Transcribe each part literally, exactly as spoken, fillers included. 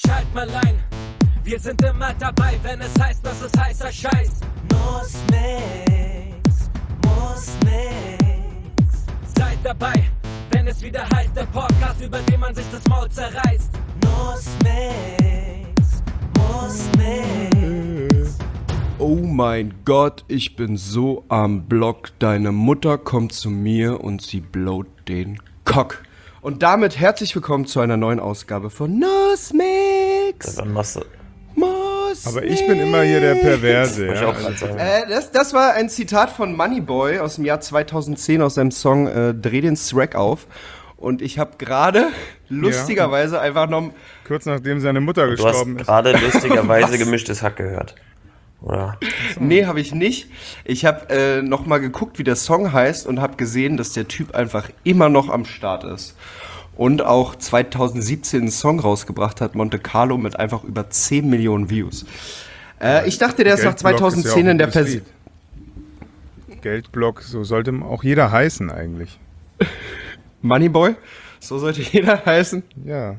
schalt mal ein. Wir sind immer dabei, wenn es heißt, dass es heißer Scheiß. Muss nix, muss nix. Seid dabei, wenn es wieder heißt, der Podcast, über den man sich das Maul zerreißt. Muss nix, muss nix. Oh mein Gott, ich bin so am Block. Deine Mutter kommt zu mir und sie blowt den Cock. Und damit herzlich willkommen zu einer neuen Ausgabe von Nussmix. Wann machst du? Aber ich bin immer hier der Perverse. Ja? Ja? Also, Äh, das, das war ein Zitat von Moneyboy aus dem Jahr zweitausendzehn aus seinem Song äh, Dreh den Swag auf. Und ich habe gerade lustigerweise einfach noch... Kurz nachdem seine Mutter du gestorben hast ist. gerade lustigerweise gemischtes Hack gehört. Oder? Nee, habe ich nicht. Ich habe äh, noch mal geguckt, wie der Song heißt und habe gesehen, dass der Typ einfach immer noch am Start ist. Und auch zweitausendsiebzehn einen Song rausgebracht hat, Monte Carlo, mit einfach über zehn Millionen Views. Äh, ich dachte, der ist nach Geldblock zweitausendzehn ist ja auch in der ein Version... Geldblock, so sollte auch jeder heißen eigentlich. Moneyboy? So sollte jeder heißen. Ja.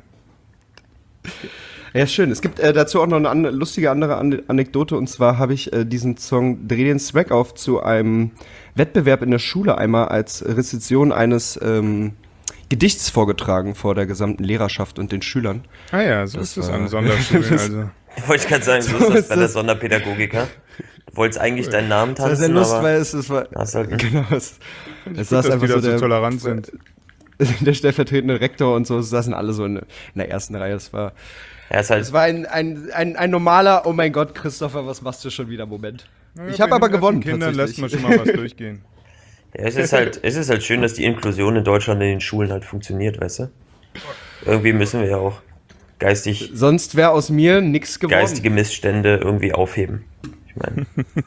Ja, schön. Es gibt äh, dazu auch noch eine an, lustige andere an Anekdote. Und zwar habe ich äh, diesen Song Dreh den Swag auf zu einem Wettbewerb in der Schule einmal als Rezension eines ähm, Gedichts vorgetragen vor der gesamten Lehrerschaft und den Schülern. Ah ja, so Das ist es war- an Sonderschulen. Also. Wollte ich gerade sagen, so ist das bei der Sonderpädagogiker. Du wolltest eigentlich deinen Namen Das war tanzen, sehr lustig, aber weil es, es war... hast halt nicht. Genau, es, es Gut, saß dass einfach die so da so der, tolerant sind. der stellvertretende Rektor und so, es saßen alle so in, in der ersten Reihe. Es war, Er ist halt, es war ein, ein, ein, ein normaler, oh mein Gott, Christopher, was machst du schon wieder, Moment. Naja, Ich habe bei aber den gewonnen, Kindern lässt tatsächlich. man schon mal was durchgehen. ja, es ist halt, es ist halt schön, dass die Inklusion in Deutschland in den Schulen halt funktioniert, weißt du? Irgendwie müssen wir ja auch geistig, Sonst wäre aus mir nix geworden. geistige Missstände irgendwie aufheben. Ich meine,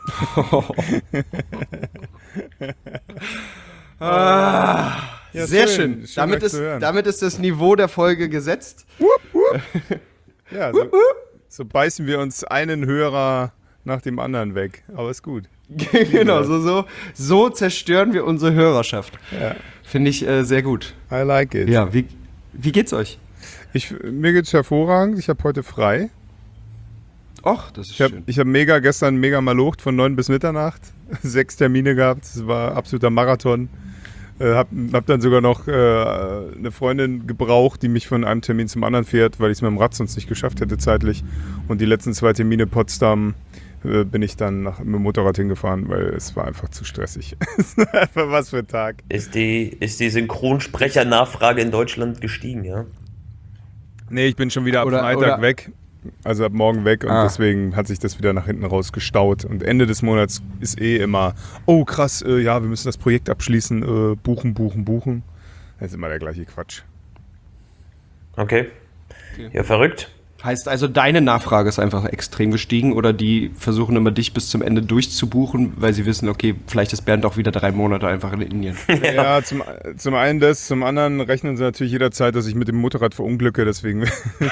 Ah, Ja, sehr schön. schön. Schön, Damit, euch ist, zu hören. damit ist das Niveau der Folge gesetzt. Ja, so, so beißen wir uns einen Hörer nach dem anderen weg. Aber ist gut. Genau, so, so, so zerstören wir unsere Hörerschaft. Ja. Finde ich äh, sehr gut. I like it. Ja, wie, wie geht's euch? Ich, mir geht's hervorragend. Ich habe heute frei. Och, das ist Ich habe schön. ich hab mega gestern mega malocht von neun bis Mitternacht. Sechs Termine gehabt. Es war absoluter Marathon. Äh, hab, hab dann sogar noch äh, eine Freundin gebraucht, die mich von einem Termin zum anderen fährt, weil ich es mit dem Rad sonst nicht geschafft hätte zeitlich. Und die letzten zwei Termine Potsdam äh, bin ich dann nach, mit dem Motorrad hingefahren, weil es war einfach zu stressig. Es war einfach was für ein Tag. ist die, ist die Synchronsprecher-Nachfrage in Deutschland gestiegen, ja? Nee, ich bin schon wieder ab Oder- Freitag oder- weg. Also ab morgen weg und Ah. deswegen hat sich das wieder nach hinten raus gestaut. Und Ende des Monats ist eh immer, oh krass, äh, ja, wir müssen das Projekt abschließen, äh, buchen, buchen, buchen. Das ist immer der gleiche Quatsch. Okay. Okay. Ja, verrückt. Heißt also, deine Nachfrage ist einfach extrem gestiegen oder die versuchen immer dich bis zum Ende durchzubuchen, weil sie wissen, okay, vielleicht ist Bernd auch wieder drei Monate einfach in Indien. Ja, zum, zum einen das, zum anderen rechnen sie natürlich jederzeit, dass ich mit dem Motorrad verunglücke, deswegen.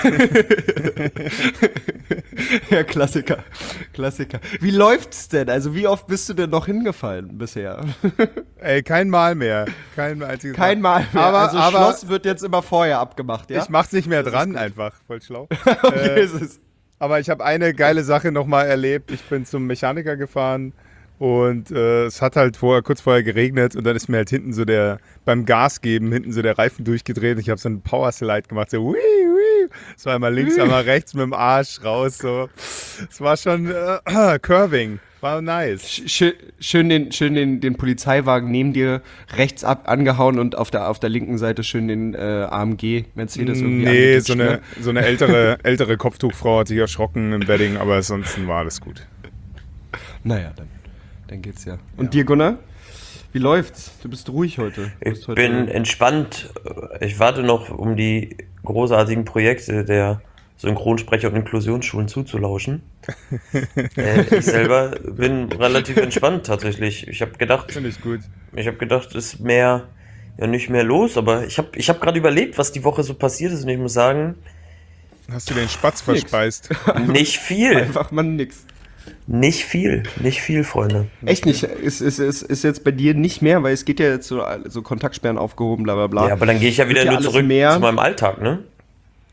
Ja, Klassiker. Klassiker. Wie läuft's denn? Also, wie oft bist du denn noch hingefallen bisher? Ey, kein Mal mehr. Kein einziges Kein Mal mehr. Aber, also, aber Schloss wird jetzt immer vorher abgemacht, ja? ich mach's nicht mehr Das ist dran, gut. einfach. Voll schlau. Okay, äh, es ist- Aber ich habe eine geile Sache nochmal erlebt. Ich bin zum Mechaniker gefahren und äh, es hat halt vorher, kurz vorher geregnet und dann ist mir halt hinten so der, beim Gas geben, hinten so der Reifen durchgedreht und ich habe so einen Power-Slide gemacht, so wii, wii. Es war einmal links, einmal rechts mit dem Arsch raus, so. Es war schon äh, Curving, war nice. Schön, schön, den, schön den, den Polizeiwagen neben dir rechts ab angehauen und auf der, auf der linken Seite schön den äh, A M G Mercedes irgendwie Nee, angeditscht, so eine, ne? so eine ältere, ältere Kopftuchfrau hat sich erschrocken im Wedding, aber ansonsten war alles gut. Naja, dann, dann geht's ja. Und dir, Gunnar? Wie läuft's? Du bist ruhig heute. Du Ich bist heute bin entspannt. Ich warte noch, um die großartigen Projekte der Synchronsprecher und Inklusionsschulen zuzulauschen. äh, ich selber bin relativ entspannt tatsächlich. Ich habe gedacht, Finde ich gut. ich habe gedacht, es ist mehr, ja nicht mehr los, aber ich habe ich hab gerade überlegt, was die Woche so passiert ist und ich muss sagen, Hast du den Spatz verspeist? nicht viel, einfach mal nix. nicht viel, nicht viel, Freunde. Echt nicht? Ist, ist, ist, ist jetzt bei dir nicht mehr, weil es geht ja jetzt so, so Kontaktsperren aufgehoben, bla bla bla. Ja, aber dann gehe ich ja wieder Wird ja nur alles zurück mehr. zu meinem Alltag, ne?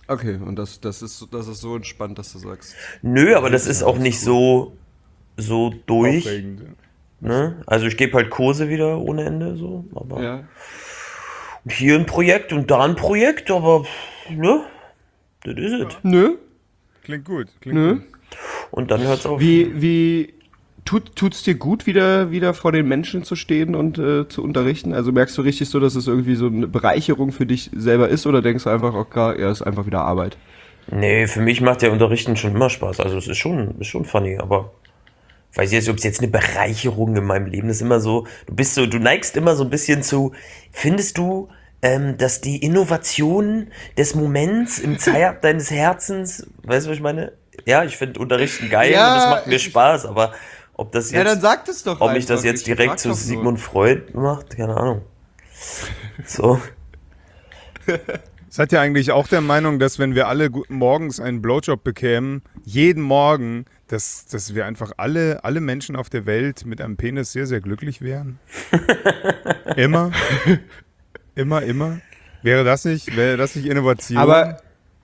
Okay, und das, das, ist, das ist so entspannt, dass du sagst. Nö, aber das ist auch nicht so, so durch. Aufregend. Ne? Also ich gebe halt Kurse wieder ohne Ende, so. Aber Ja. hier ein Projekt und da ein Projekt, aber ne? Das ist es. Nö. Klingt gut. Klingt Nö. gut. Und dann hört's auf. Wie, wie tut, tut's dir gut, wieder, wieder vor den Menschen zu stehen und äh, zu unterrichten? Also merkst du richtig so, dass es irgendwie so eine Bereicherung für dich selber ist oder denkst du einfach, okay, ja, ist einfach wieder Arbeit? Nee, für mich macht der Unterrichten schon immer Spaß. Also es ist schon, ist schon funny, aber weiß ich jetzt, ob es jetzt eine Bereicherung in meinem Leben ist. Immer so, du bist so, du neigst immer so ein bisschen zu, findest du, ähm, dass die Innovation des Moments im Zerr deines Herzens, weißt du, was ich meine? Ja, ich finde Unterrichten geil Ja, und es macht mir ich- Spaß, aber ob das jetzt, Ja, dann sag das doch ob mich das einfach. jetzt Ich direkt frag zu doch nur. Sigmund Freud macht, keine Ahnung. So. Seid ihr eigentlich auch der Meinung, dass wenn wir alle gu- morgens einen Blowjob bekämen, jeden Morgen, dass, dass wir einfach alle, alle Menschen auf der Welt mit einem Penis sehr, sehr glücklich wären? Immer? Immer, immer? Wäre das nicht, wäre das nicht Innovation? Aber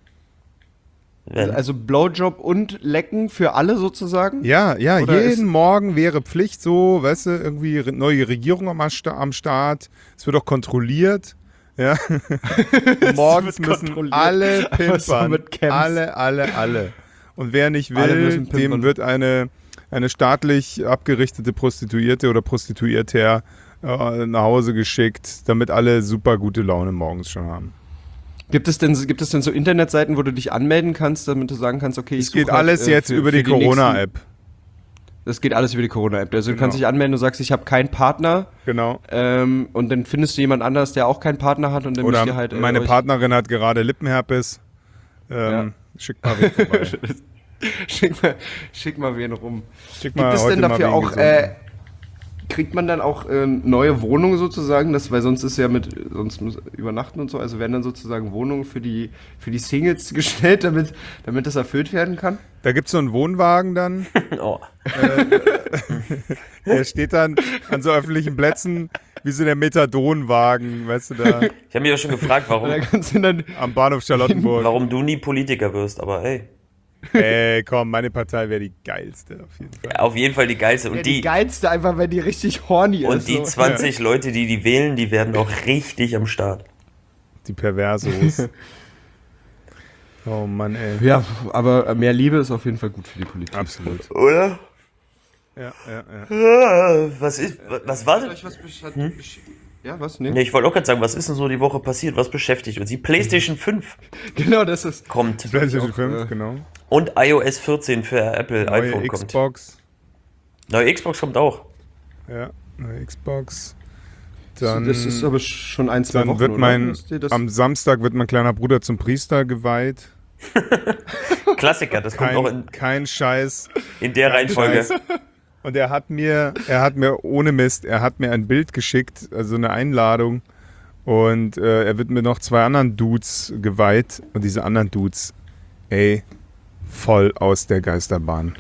Wenn. also Blowjob und Lecken für alle sozusagen? ja, ja, Oder jeden ist- Morgen wäre Pflicht so, weißt du, irgendwie re- neue Regierung am, Sta- am Start, es wird auch kontrolliert. Ja. Morgens wird müssen kontrolliert. alle Einfach so pimpern. mit Camps. alle, alle, alle. Und wer nicht Alle will, müssen pimpern. dem wird eine, eine staatlich abgerichtete Prostituierte oder Prostituierter äh, nach Hause geschickt, damit alle super gute Laune morgens schon haben. Gibt es denn, gibt es denn so Internetseiten, wo du dich anmelden kannst, damit du sagen kannst, okay, ich Es geht suche halt, alles äh, jetzt für- über für die Corona-App. nächsten- Das geht alles über die Corona-App. Also du Genau. kannst dich anmelden, du sagst, ich habe keinen Partner Genau. ähm, und dann findest du jemand anders, der auch keinen Partner hat und dann Oder müsst ihr halt äh, meine euch- Partnerin hat gerade Lippenherpes. Ähm, Schickt mal wen vorbei. schick, mal, schick mal wen rum. Schick Gibt mal es heute denn mal dafür wen auch, gesunden. äh, kriegt man dann auch äh, neue Wohnungen sozusagen, das, weil sonst ist ja mit, sonst muss übernachten und so, also werden dann sozusagen Wohnungen für die, für die Singles gestellt, damit, damit das erfüllt werden kann? Da gibt es so einen Wohnwagen dann. Oh. Der steht dann an so öffentlichen Plätzen wie so der Methadonwagen, weißt du, da Ich habe mich auch schon gefragt, warum, Da kannst du dann, am Bahnhof Charlottenburg. warum du nie Politiker wirst, aber hey, Ey, komm, meine Partei wäre die geilste auf jeden Fall. auf jeden Fall die geilste. Und ja, die, die, geilste einfach, wenn die richtig horny und ist. die so. zwanzig Leute, die die wählen, die werden auch richtig am Start. Die Perversos. Oh Mann, ey. Ja, aber mehr Liebe ist auf jeden Fall gut für die Politik. Absolut. Oder? Ja, ja, ja. Ah, Was ist, was war denn? Was besch- hat- besch- Ja, was? Nee. Nee, ich wollte auch gerade sagen, was ist denn so die Woche passiert? Was beschäftigt uns? Die PlayStation fünf Genau, das ist. kommt PlayStation auch, fünf, äh, genau. und iOS vierzehn für Apple Neue iPhone kommt. Xbox. Neue Xbox kommt auch. Ja, neue Xbox. Dann, das ist aber schon ein, zwei dann Wochen. wird oder? mein, Ist dir das- am Samstag wird mein kleiner Bruder zum Priester geweiht. Klassiker, das kommt auch Kein, in, kein Scheiß. in der Reihenfolge. Scheiß. Und er hat mir, er hat mir ohne Mist, er hat mir ein Bild geschickt, also eine Einladung. Und äh, er wird mir noch zwei anderen Dudes geweiht. Und diese anderen Dudes, ey, voll aus der Geisterbahn.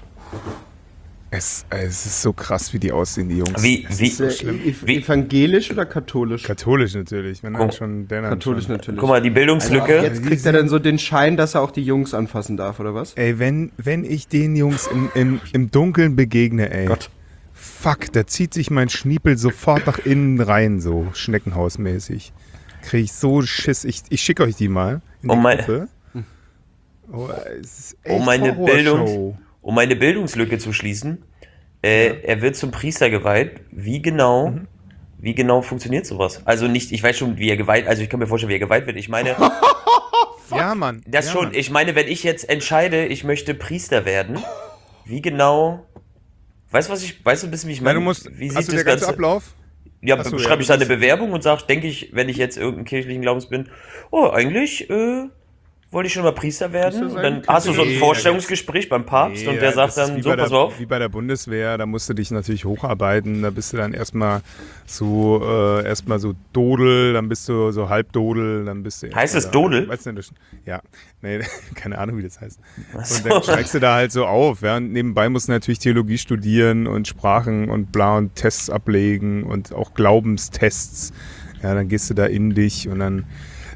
Es, es ist so krass, wie die aussehen, die Jungs. Wie, Es wie, ist so Äh, schlimm. ev- Wie- evangelisch oder katholisch? Katholisch natürlich, wenn Guck- dann schon der dann Katholisch schon. natürlich. guck mal, die Bildungslücke. Also jetzt kriegt er dann so den Schein, dass er auch die Jungs anfassen darf, oder was? Ey, wenn, wenn ich den Jungs im, im, im Dunkeln begegne, ey. Gott. Fuck, da zieht sich mein Schniepel sofort nach innen rein, so schneckenhausmäßig. Krieg ich so Schiss. Ich, ich schicke euch die mal in die Oh mein- Gruppe. Oh, es ist echt Um meine, Horrorshow. Bildungs, um meine Bildungslücke zu schließen, äh, er wird zum Priester geweiht. Wie genau, Mhm. wie genau funktioniert sowas? Also nicht, ich weiß schon, wie er geweiht, also ich kann mir vorstellen, wie er geweiht wird. Ich meine, Ja, Mann. das ja, schon, Mann. ich meine, wenn ich jetzt entscheide, ich möchte Priester werden, wie genau, weißt du, was ich, weißt du ein bisschen, wie ich Weil meine? du musst, wie hast sieht du das der ganze Ganze Ablauf? Ja, Ach so, schreibe ja, ich da eine das ist- Bewerbung und sage, denke ich, wenn ich jetzt irgendeinen kirchlichen Glaubens bin, oh, eigentlich äh, wollte ich schon mal Priester werden. Priester Und sein? dann hast du so ein Nee, Vorstellungsgespräch beim Papst und der ja, sagt das ist dann, wie so, bei pass der, auf. Wie bei der Bundeswehr, da musst du dich natürlich hocharbeiten. Da bist du dann erstmal so, äh, erstmal so Dodel, dann bist du so Halbdodel, dann bist du. Heißt es da- Dodel? Weißt du, das- ja, nee, keine Ahnung, wie das heißt. Ach Und so. dann steigst du da halt so auf. Ja? Und nebenbei musst du natürlich Theologie studieren und Sprachen und bla und Tests ablegen und auch Glaubenstests. Ja, dann gehst du da in dich und dann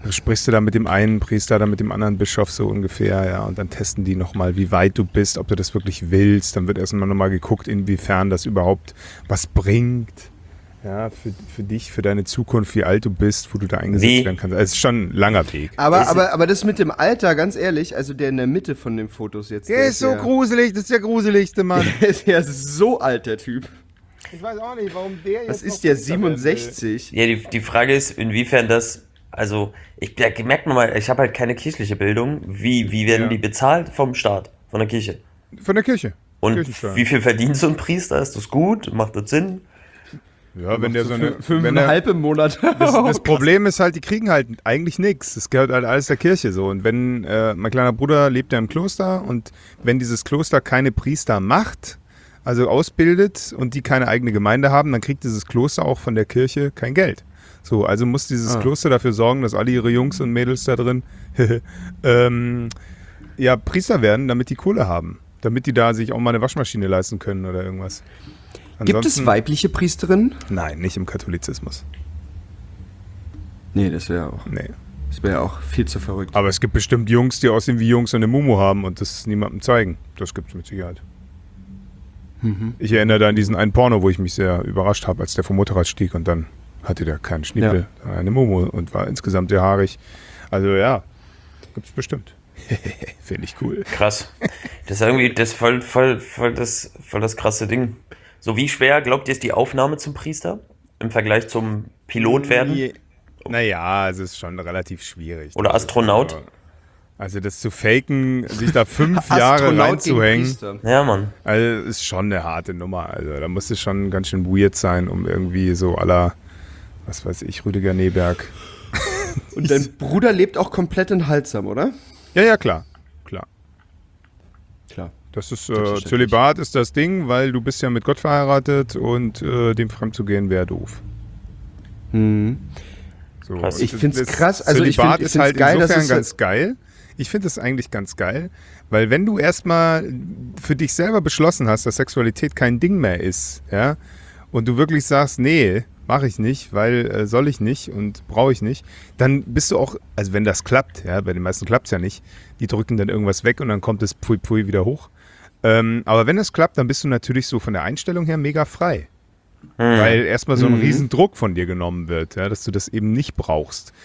dann sprichst du da mit dem einen Priester, dann mit dem anderen Bischof so ungefähr, ja, und dann testen die nochmal, wie weit du bist, ob du das wirklich willst. Dann wird erstmal nochmal geguckt, inwiefern das überhaupt was bringt. Ja, für, für dich, für deine Zukunft, wie alt du bist, wo du da eingesetzt Wie? werden kannst. Also es ist schon ein langer Weg. Aber, Ist- aber, aber das mit dem Alter, ganz ehrlich, also der in der Mitte von den Fotos jetzt. Der ist so ja, gruselig, das ist der gruseligste Mann. Der ist ja so alt, der Typ. Ich weiß auch nicht, warum der jetzt Was noch ist der, Priester werden will. siebenundsechzig? Ja, die, die Frage ist, inwiefern das, also, ich da merkt man mal, ich habe halt keine kirchliche Bildung. Wie, wie werden Ja. die bezahlt vom Staat, von der Kirche? Von der Kirche. Und Kirchensteuer. wie viel verdient so ein Priester? Ist das gut? Macht das Sinn? Ja, wenn der so eine... wenn er- Fünfeinhalb im Monat. Das, das Problem ist halt, die kriegen halt eigentlich nichts. Das gehört halt alles der Kirche so. Und wenn, äh, mein kleiner Bruder lebt ja im Kloster und wenn dieses Kloster keine Priester macht, also ausbildet und die keine eigene Gemeinde haben, dann kriegt dieses Kloster auch von der Kirche kein Geld. So, also muss dieses Ah. Kloster dafür sorgen, dass alle ihre Jungs und Mädels da drin ähm, ja, Priester werden, damit die Kohle haben. Damit die da sich auch mal eine Waschmaschine leisten können oder irgendwas. Gibt es Ansonsten- weibliche Priesterinnen? Nein, nicht im Katholizismus. Nee, das wäre auch, Nee. das wäre auch viel zu verrückt. Aber es gibt bestimmt Jungs, die aussehen wie Jungs und eine Mumu haben und das niemandem zeigen. Das gibt es mit Sicherheit. Ich erinnere da an diesen einen Porno, wo ich mich sehr überrascht habe, als der vom Motorrad stieg und dann hatte der keinen Schniepel, eine Mumu und war insgesamt sehr haarig. Also ja, gibt's bestimmt. Finde ich cool. Krass. Das ist irgendwie das ist voll, voll, voll, das, voll das krasse Ding. So, wie schwer, glaubt ihr, ist die Aufnahme zum Priester im Vergleich zum Pilot werden? Je- Naja, es ist schon relativ schwierig. Oder Das ist, Astronaut? äh, Also das zu faken, sich da fünf Jahre gegen reinzuhängen, Priester. Ja, Mann. also ist schon eine harte Nummer. Also da muss es schon ganz schön weird sein, um irgendwie so aller, was weiß ich, Rüdiger Neberg. Und dein Bruder lebt auch komplett in Halsam, oder? Ja, ja, klar. Klar. Klar. Das ist, äh, Selbstverständlich. Zölibat ist das Ding, weil du bist ja mit Gott verheiratet und äh, dem fremd zu gehen wäre doof. Mhm. So, Krass. Ich das- find's das krass, also ich Zölibat find- ich ist find's halt geil, dass insofern es- ganz geil. Ich finde es eigentlich ganz geil, weil wenn du erstmal für dich selber beschlossen hast, dass Sexualität kein Ding mehr ist, ja, und du wirklich sagst, nee, mache ich nicht, weil äh, soll ich nicht und brauche ich nicht, dann bist du auch, also wenn das klappt, ja, bei den meisten klappt es ja nicht, die drücken dann irgendwas weg und dann kommt das Pfui Pfui wieder hoch. Ähm, aber wenn es klappt, dann bist du natürlich so von der Einstellung her mega frei. Weil erstmal so ein Mhm. Riesendruck von dir genommen wird, ja, dass du das eben nicht brauchst.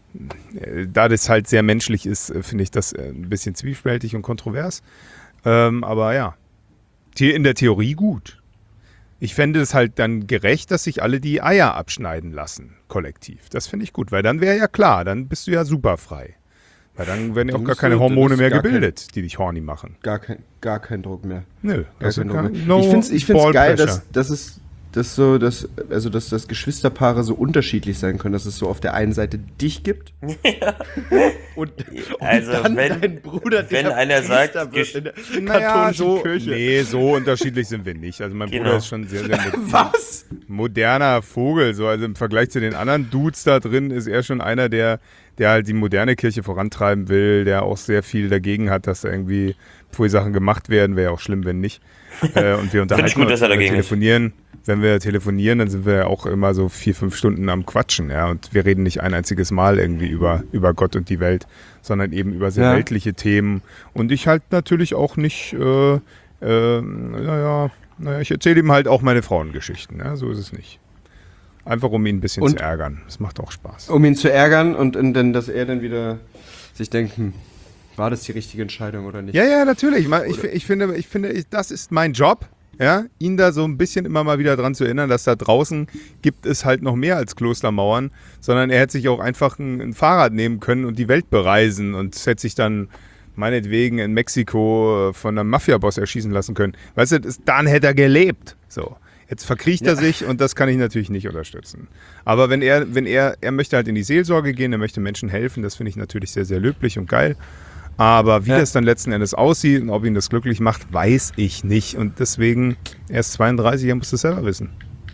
Äh, Da das halt sehr menschlich ist, äh, finde ich das äh, ein bisschen zwiespältig und kontrovers. Ähm, aber ja, The- in der Theorie gut. Ich fände es halt dann gerecht, dass sich alle die Eier abschneiden lassen, kollektiv. Das finde ich gut, weil dann wäre ja klar, dann bist du ja super frei. Weil dann werden ja auch Dann gar musst keine du- Hormone dann ist mehr gar kein- gebildet, die dich horny machen. Gar kein, gar kein Druck mehr. Nö, Gar also kein Druck kein- mehr. no ich finde es ich find's ball geil, pressure. dass, dass es dass so, dass, also dass, dass Geschwisterpaare so unterschiedlich sein können, dass es so auf der einen Seite dich gibt und, und Also, dann wenn- dein Bruder, wenn der einer sagt, Priester wird Gesch- in der Naja, katholischen so, Kirche. nee, so unterschiedlich sind wir nicht. Also mein Genau. Bruder ist schon sehr, sehr mo- Was? moderner Vogel. So. Also im Vergleich zu den anderen Dudes da drin ist er schon einer, der, der halt die moderne Kirche vorantreiben will, der auch sehr viel dagegen hat, dass da irgendwie Pfui-Sachen gemacht werden. Wäre ja auch schlimm, wenn nicht. Äh, und wir unterhalten ich gut, uns, dass er wenn wir dagegen ist. telefonieren. Wenn wir telefonieren, dann sind wir ja auch immer so vier, fünf Stunden am Quatschen. Ja? Und wir reden nicht ein einziges Mal irgendwie über, über Gott und die Welt, sondern eben über sehr Ja. weltliche Themen. Und ich halt natürlich auch nicht, äh, äh, naja, naja, ich erzähle ihm halt auch meine Frauengeschichten. Ja? So ist es nicht. Einfach um ihn ein bisschen Und- zu ärgern. Das macht auch Spaß. Um ihn zu ärgern und, und dann, dass er dann wieder sich denkt, hm, war das die richtige Entscheidung oder nicht? Ja, ja, natürlich. Ma- Ich, ich finde, ich finde, ich, das ist mein Job, ja, ihn da so ein bisschen immer mal wieder dran zu erinnern, dass da draußen gibt es halt noch mehr als Klostermauern, sondern er hätte sich auch einfach ein, ein Fahrrad nehmen können und die Welt bereisen und hätte sich dann meinetwegen in Mexiko äh, von einem Mafia-Boss erschießen lassen können. Weißt du, das, dann hätte er gelebt. So. Jetzt verkriecht er sich und das kann ich natürlich nicht unterstützen. Aber wenn er, wenn er, er möchte halt in die Seelsorge gehen, er möchte Menschen helfen, das finde ich natürlich sehr, sehr löblich und geil. Aber wie Ja. das dann letzten Endes aussieht und ob ihn das glücklich macht, weiß ich nicht. Und deswegen, er ist zweiunddreißig, er muss das selber wissen.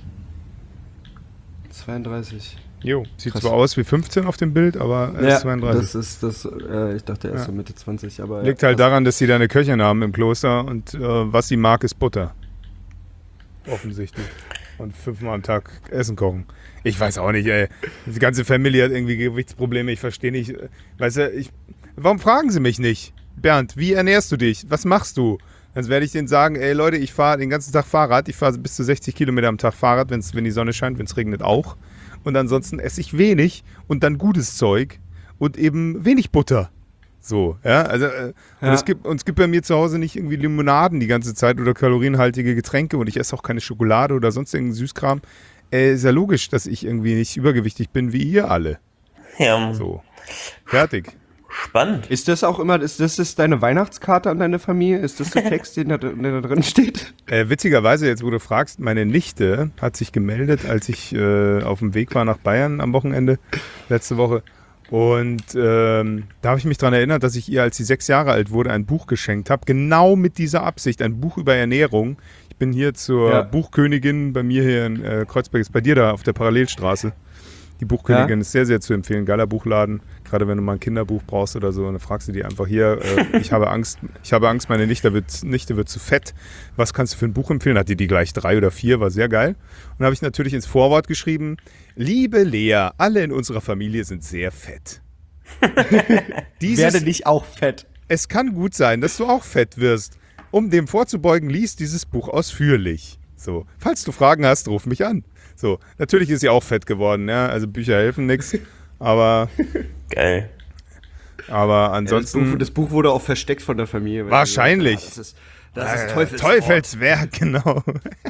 zweiunddreißig. Jo. Sieht Krass. zwar aus wie fünfzehn auf dem Bild, aber er ist zweiunddreißig. das ist das, äh, ich dachte, er ist Ja. so Mitte zwanzig, aber Liegt ja, halt krass. daran, dass sie da eine Köchin haben im Kloster und äh, was sie mag, ist Butter. Offensichtlich. und fünfmal am Tag Essen kochen. Ich weiß auch nicht, ey. Die ganze Familie hat irgendwie Gewichtsprobleme. Ich verstehe nicht. Weißt du, ich, warum fragen sie mich nicht? Bernd, wie ernährst du dich? Was machst du? Dann werde ich denen sagen, ey Leute, ich fahre den ganzen Tag Fahrrad. Ich fahre bis zu sechzig Kilometer am Tag Fahrrad, wenn's, wenn die Sonne scheint, wenn es regnet auch. Und ansonsten esse ich wenig und dann gutes Zeug und eben wenig Butter. So, ja, also äh, Ja. Und es gibt, und es gibt bei mir zu Hause nicht irgendwie Limonaden die ganze Zeit oder kalorienhaltige Getränke und ich esse auch keine Schokolade oder sonst irgendeinen Süßkram. Äh, ist ja logisch, dass ich irgendwie nicht übergewichtig bin wie ihr alle. Ja, So, fertig. spannend. Ist das auch immer, ist das, das deine Weihnachtskarte an deine Familie? Ist das der Text, den da, der da drin steht? Äh, witzigerweise, jetzt wo du fragst, meine Nichte hat sich gemeldet, als ich äh, auf dem Weg war nach Bayern am Wochenende, letzte Woche. Und ähm, da habe ich mich daran erinnert, dass ich ihr, als sie sechs Jahre alt wurde, ein Buch geschenkt habe. Genau mit dieser Absicht, ein Buch über Ernährung. Ich bin hier zur Ja. Buchkönigin, bei mir hier in äh, Kreuzberg, ist bei dir da auf der Parallelstraße. Die Buchkönigin Ja. ist sehr, sehr zu empfehlen. Geiler Buchladen. Gerade wenn du mal ein Kinderbuch brauchst oder so, dann fragst du die einfach hier, äh, ich habe Angst, ich habe Angst, meine Nichte wird, Nichte wird zu fett. Was kannst du für ein Buch empfehlen? Hat die die gleich drei oder vier, war sehr geil. Und da habe ich natürlich ins Vorwort geschrieben, liebe Lea, alle in unserer Familie sind sehr fett. Dieses, Werde nicht auch fett. es kann gut sein, dass du auch fett wirst. Um dem vorzubeugen, lies dieses Buch ausführlich. So, falls du Fragen hast, ruf mich an. So, natürlich ist sie auch fett geworden, ja, also Bücher helfen nichts, aber, Geil. aber Das ansonsten Buch, das Buch wurde auch versteckt von der Familie. weil Wahrscheinlich. sie gesagt haben, Das ist, das ist äh, Teufelswort. Teufelswerk, genau.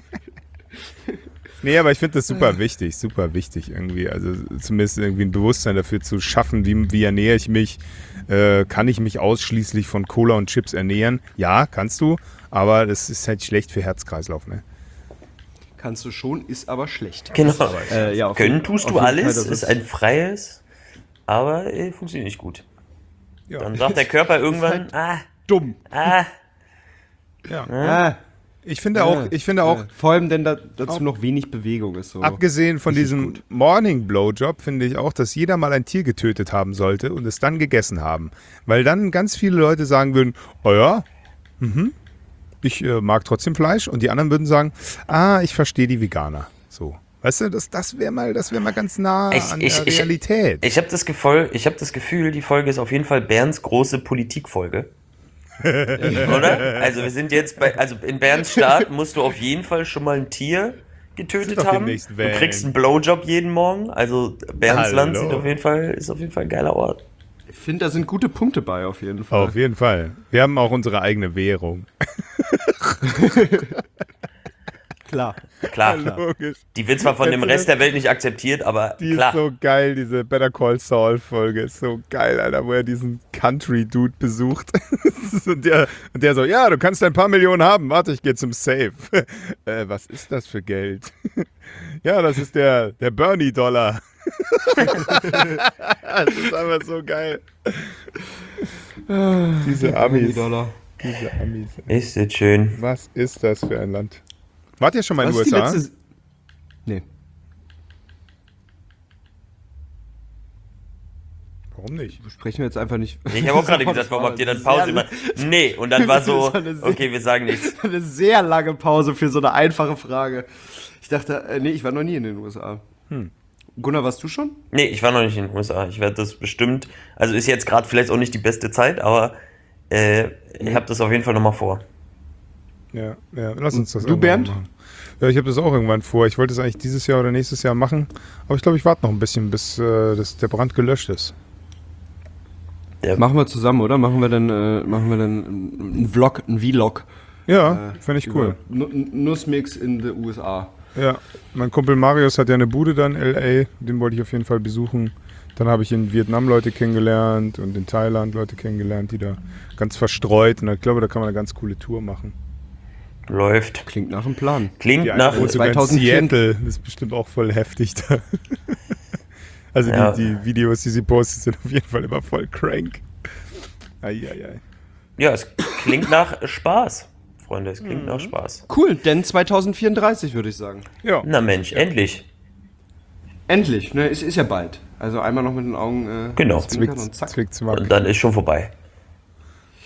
Nee, aber ich finde das super wichtig, super wichtig irgendwie. Also zumindest irgendwie ein Bewusstsein dafür zu schaffen, wie, wie ernähre ich mich. Äh, kann ich mich ausschließlich von Cola und Chips ernähren? Ja, kannst du, aber das ist halt schlecht für Herz-Kreislauf, ne? Kannst du schon, ist aber schlecht. Genau. Äh, ja, auf Können jeden- tust auf du jeden Fall, alles, das ist ein freies, aber äh, funktioniert nicht gut. Ja. Dann sagt der Körper irgendwann, ah, dumm. ah, Ja. Ah, Ich finde auch, ich finde auch, äh, vor allem, denn da, dazu noch wenig Bewegung ist so. abgesehen von richtig diesem gut. Morning Blowjob, finde ich auch, dass jeder mal ein Tier getötet haben sollte und es dann gegessen haben. Weil dann ganz viele Leute sagen würden, oh ja, mhm, ich äh, mag trotzdem Fleisch. Und die anderen würden sagen, ah, ich verstehe die Veganer. So. Weißt du, das, das wäre mal, das wäre mal ganz nah Ich- an ich- der ich- Realität. Ich habe das, Gefühl, ich hab das Gefühl, die Folge ist auf jeden Fall Bernds große Politikfolge. Oder? Also wir sind jetzt bei, also in Bernds Staat musst du auf jeden Fall schon mal ein Tier getötet Sind doch haben. demnächst Du Wahlen. kriegst einen Blowjob jeden Morgen. Also Bernds Hallo. Land sieht auf jeden Fall, ist auf jeden Fall ein geiler Ort. Ich finde, da sind gute Punkte bei, auf jeden Fall. Auf jeden Fall. Wir haben auch unsere eigene Währung. Klar. Klar, Logisch. die wird zwar von dem Kennst du Rest der Welt nicht akzeptiert, aber Die klar. ist so geil, diese Better Call Saul Folge. Ist so geil, Alter, wo er diesen Country-Dude besucht. und, der, und der so, ja, du kannst ein paar Millionen haben. Warte, ich gehe zum Safe. äh, was ist das für Geld? ja, das ist der, der Bernie-Dollar. das ist einfach so geil. Diese Amis. Dollar. Diese Amis. Ist das schön. Was ist das für ein Land? Wart ihr schon mal in Was den ist die U S A? letzte... Nee. Warum nicht? Sprechen wir jetzt einfach nicht. Ich habe auch gerade gesagt, warum habt ihr dann Pause gemacht? Nee, und dann war so, Das war eine sehr- okay, wir sagen nichts. Eine sehr lange Pause für so eine einfache Frage. Ich dachte, äh, nee, ich war noch nie in den U S A. Hm. Gunnar, warst du schon? Nee, ich war noch nicht in den U S A. Ich werde das bestimmt, also ist jetzt gerade vielleicht auch nicht die beste Zeit, aber äh, ich habe das auf jeden Fall nochmal vor. Ja, ja, lass uns das du, irgendwann Bernd? machen. Ja, ich habe das auch irgendwann vor. Ich wollte es eigentlich dieses Jahr oder nächstes Jahr machen, aber ich glaube, ich warte noch ein bisschen, bis äh, das, der Brand gelöscht ist. Machen wir zusammen, oder? Machen wir dann, äh, machen wir dann einen Vlog, einen Vlog. Ja, äh, fände ich cool. über Nu- Nussmix in den U S A. Ja, mein Kumpel Marius hat ja eine Bude dann in L A, den wollte ich auf jeden Fall besuchen. Dann habe ich in Vietnam Leute kennengelernt und in Thailand Leute kennengelernt, die da ganz verstreut. Und ich glaube, da kann man eine ganz coole Tour machen. Läuft. Klingt nach einem Plan. Klingt Die nach, eine wohnt sogar in zweitausendvier. Seattle, das ist bestimmt auch voll heftig da. Also Ja. die, die Videos, die sie postet, sind auf jeden Fall immer voll crank. Eieiei. ja, es klingt nach Spaß, Freunde, es klingt Mhm. nach Spaß. Cool, denn zweitausendvierunddreißig würde ich sagen. Ja. Na Mensch, endlich. Endlich, ne? Es ist ja bald. Also einmal noch mit den Augen äh, Genau. zwinkern Zwick, und zack. zwick, zwack. Und dann ist schon vorbei.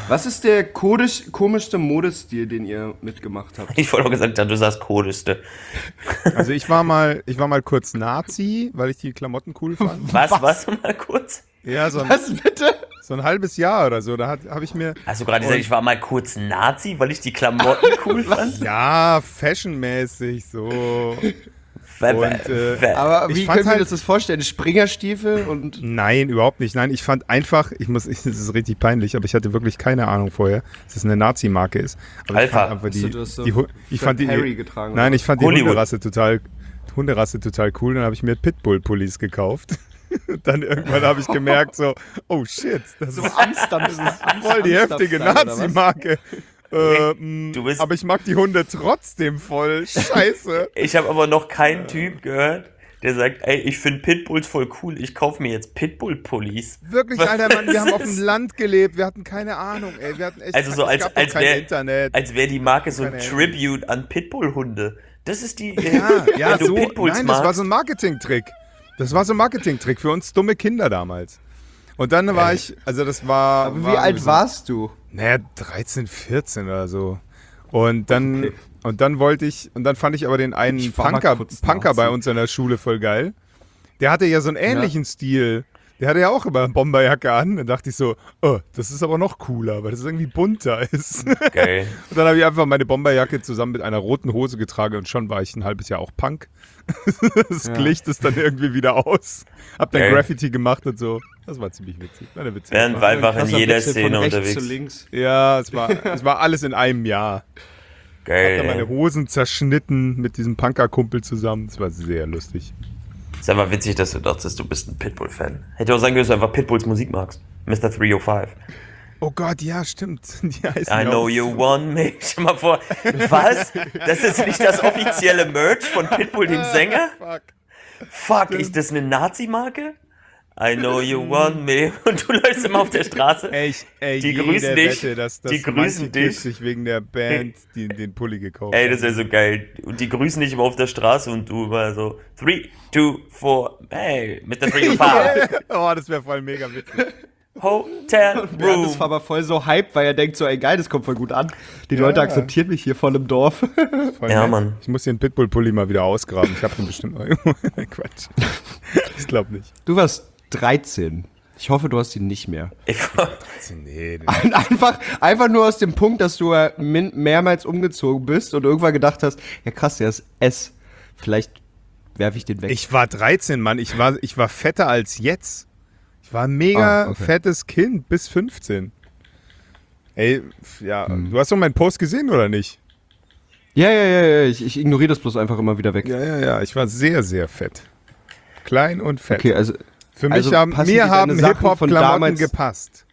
Was ist der kodisch, komischste Modestil, den ihr mitgemacht habt? Ich wollte auch gesagt haben, du sagst Kodeste. Also ich war mal, ich war mal kurz Nazi, weil ich die Klamotten cool fand. Was, was, mal kurz? Ja, so ein, Was bitte? so ein halbes Jahr oder so. Da habe ich mir. Hast du gerade gesagt, ich war mal kurz Nazi, weil ich die Klamotten cool fand? Ja, fashionmäßig so. Weil- Und, äh, weil- Aber Ich wie fand können wir halt- uns das vorstellen? Springerstiefel und Nein, überhaupt nicht. Nein, ich fand einfach, ich muss, ich, das ist richtig peinlich, aber ich hatte wirklich keine Ahnung vorher, dass es eine Nazi-Marke ist. Aber ich Alpha. fand einfach die, Achso, du hast so die, Hu- ich Fred fand die, Perry getragen, nein, oder? ich fand die Hollywood. Hunderasse total, Hunderasse total cool. Dann habe ich mir Pitbull-Pullis gekauft. Und dann irgendwann habe ich gemerkt so, oh shit, das ist Amsterdam. Das ist voll die heftige Nazi-Marke. Äh, mh, Du bist- aber ich mag die Hunde trotzdem voll. Scheiße. Ich habe aber noch keinen Typ gehört, der sagt, ey, ich finde Pitbulls voll cool, ich kaufe mir jetzt Pitbull-Pullis. Wirklich, Was Alter, Mann, wir haben auf ist- dem Land gelebt, wir hatten keine Ahnung, ey. Wir hatten echt Also so es als, gab doch als kein wäre Internet. als wär die Marke so ein Keine Tribute an Pitbull-Hunde. Das ist die, Ja, ja, wenn du so, Pitbulls nein, das war magst. so ein Marketing-Trick. Das war so ein Marketing-Trick für uns dumme Kinder damals. Und dann war ich, also das war... Aber war wie alt so- warst du? Naja, dreizehn, vierzehn oder so. Und dann, Okay. und dann wollte ich, und dann fand ich aber den einen Ich war mal Punker, kurz Punker Nazi. bei uns in der Schule voll geil. Der hatte ja so einen ähnlichen Stil. Der hatte ja auch immer eine Bomberjacke an. Dann dachte ich so, oh, das ist aber noch cooler, weil das irgendwie bunter ist. Geil. Und dann habe ich einfach meine Bomberjacke zusammen mit einer roten Hose getragen und schon war ich ein halbes Jahr auch Punk. Das Ja. glich das dann irgendwie wieder aus. Hab dann Geil. Graffiti gemacht und so. Das war ziemlich witzig. War eine witzige Bernd Phase. war einfach in Krasser jeder Wechsel von Szene rechts unterwegs. zu links. Ja, es war, es war alles in einem Jahr. Hab dann meine Geil. Hosen zerschnitten mit diesem Punker-Kumpel zusammen. Das war sehr lustig. Ist einfach witzig, dass du dachtest, du bist ein Pitbull-Fan. Hätte auch sagen können, dass du einfach Pitbulls Musik magst. Mister drei null fünf. Oh Gott, ja, stimmt. Die heißen I ja know auch you so. want me. Stell mal vor, was? Das ist nicht das offizielle Merch von Pitbull, dem Sänger? Fuck. Fuck, ist das eine Nazi-Marke? I know you want me. Und du läufst immer auf der Straße. Ey, ich, ey, Die jede grüßen dich. Wette, dass, dass Die grüßen manche Kids dich. sich wegen der Band die, den Pulli gekauft Ey, das haben. wäre so geil. Und die grüßen dich immer auf der Straße und du immer so drei, zwei, hey, Mister drei null fünf. Oh, das wäre voll mega witzig. Hotel Ja, das Room. war aber voll so hype, weil er denkt so, ey geil, das kommt voll gut an. Die Leute akzeptieren mich hier voll im Dorf. Voll Ja, nett. Mann. Ich muss den Pitbull-Pulli mal wieder ausgraben. Ich habe den bestimmt noch irgendwo. Quatsch. Ich glaube nicht. Du warst dreizehn. Ich hoffe, du hast ihn nicht mehr. Ich, Nee, den Ein- Einfach, einfach nur aus dem Punkt, dass du äh, min- mehrmals umgezogen bist und irgendwann gedacht hast, ja krass, der ist S. Vielleicht werfe ich den weg. Ich war dreizehn, Mann. Ich war, ich war fetter als jetzt. Ich war ein mega Ah, okay. fettes Kind bis fünfzehn. Ey, f- ja, Hm. du hast doch meinen Post gesehen, oder nicht? ja, ja, ja, ja, ich, ich ignoriere das bloß einfach immer wieder weg. Ja, ja, ja. Ich war sehr, sehr fett. Klein und fett. Okay, also, Für mich also haben, passen dir mir deine haben Sachen von Hip-Hop-Klamotten damals- gepasst.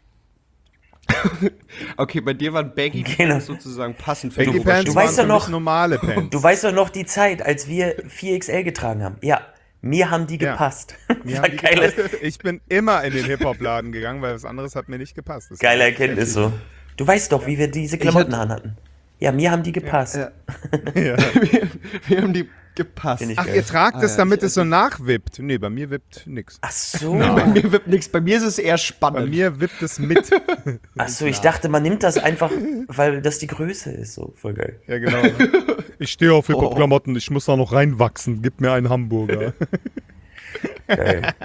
okay, bei dir waren Baggy Genau. Pants sozusagen passend für Baggy die Pants du waren weißt für doch noch- mich normale Pants. du weißt doch noch die Zeit, als wir vier X L getragen haben. Ja, mir haben die Ja. gepasst. Mir War haben die geile, gepasst. Ich bin immer in den Hip-Hop-Laden gegangen, weil was anderes hat mir nicht gepasst. Das geile war- Erkenntnis so. Du weißt doch, wie wir diese Klamotten anhatten. Ja, mir haben die gepasst. Ja. Ja. wir, wir haben die gepasst. Find ich Ach, geil. ihr tragt es, Ah, ja, damit ich- es so nachwippt. Nee, bei mir wippt nix. Ach so. Bei mir wird nichts. Bei mir ist es eher Bei spannend. mir wippt es mit. Ach so, ich dachte, man nimmt das einfach, weil das die Größe ist. So, voll geil. Ja, genau. Ich stehe auf Hip-Hop-Klamotten, ich muss da noch reinwachsen. Gib mir einen Hamburger. Geil.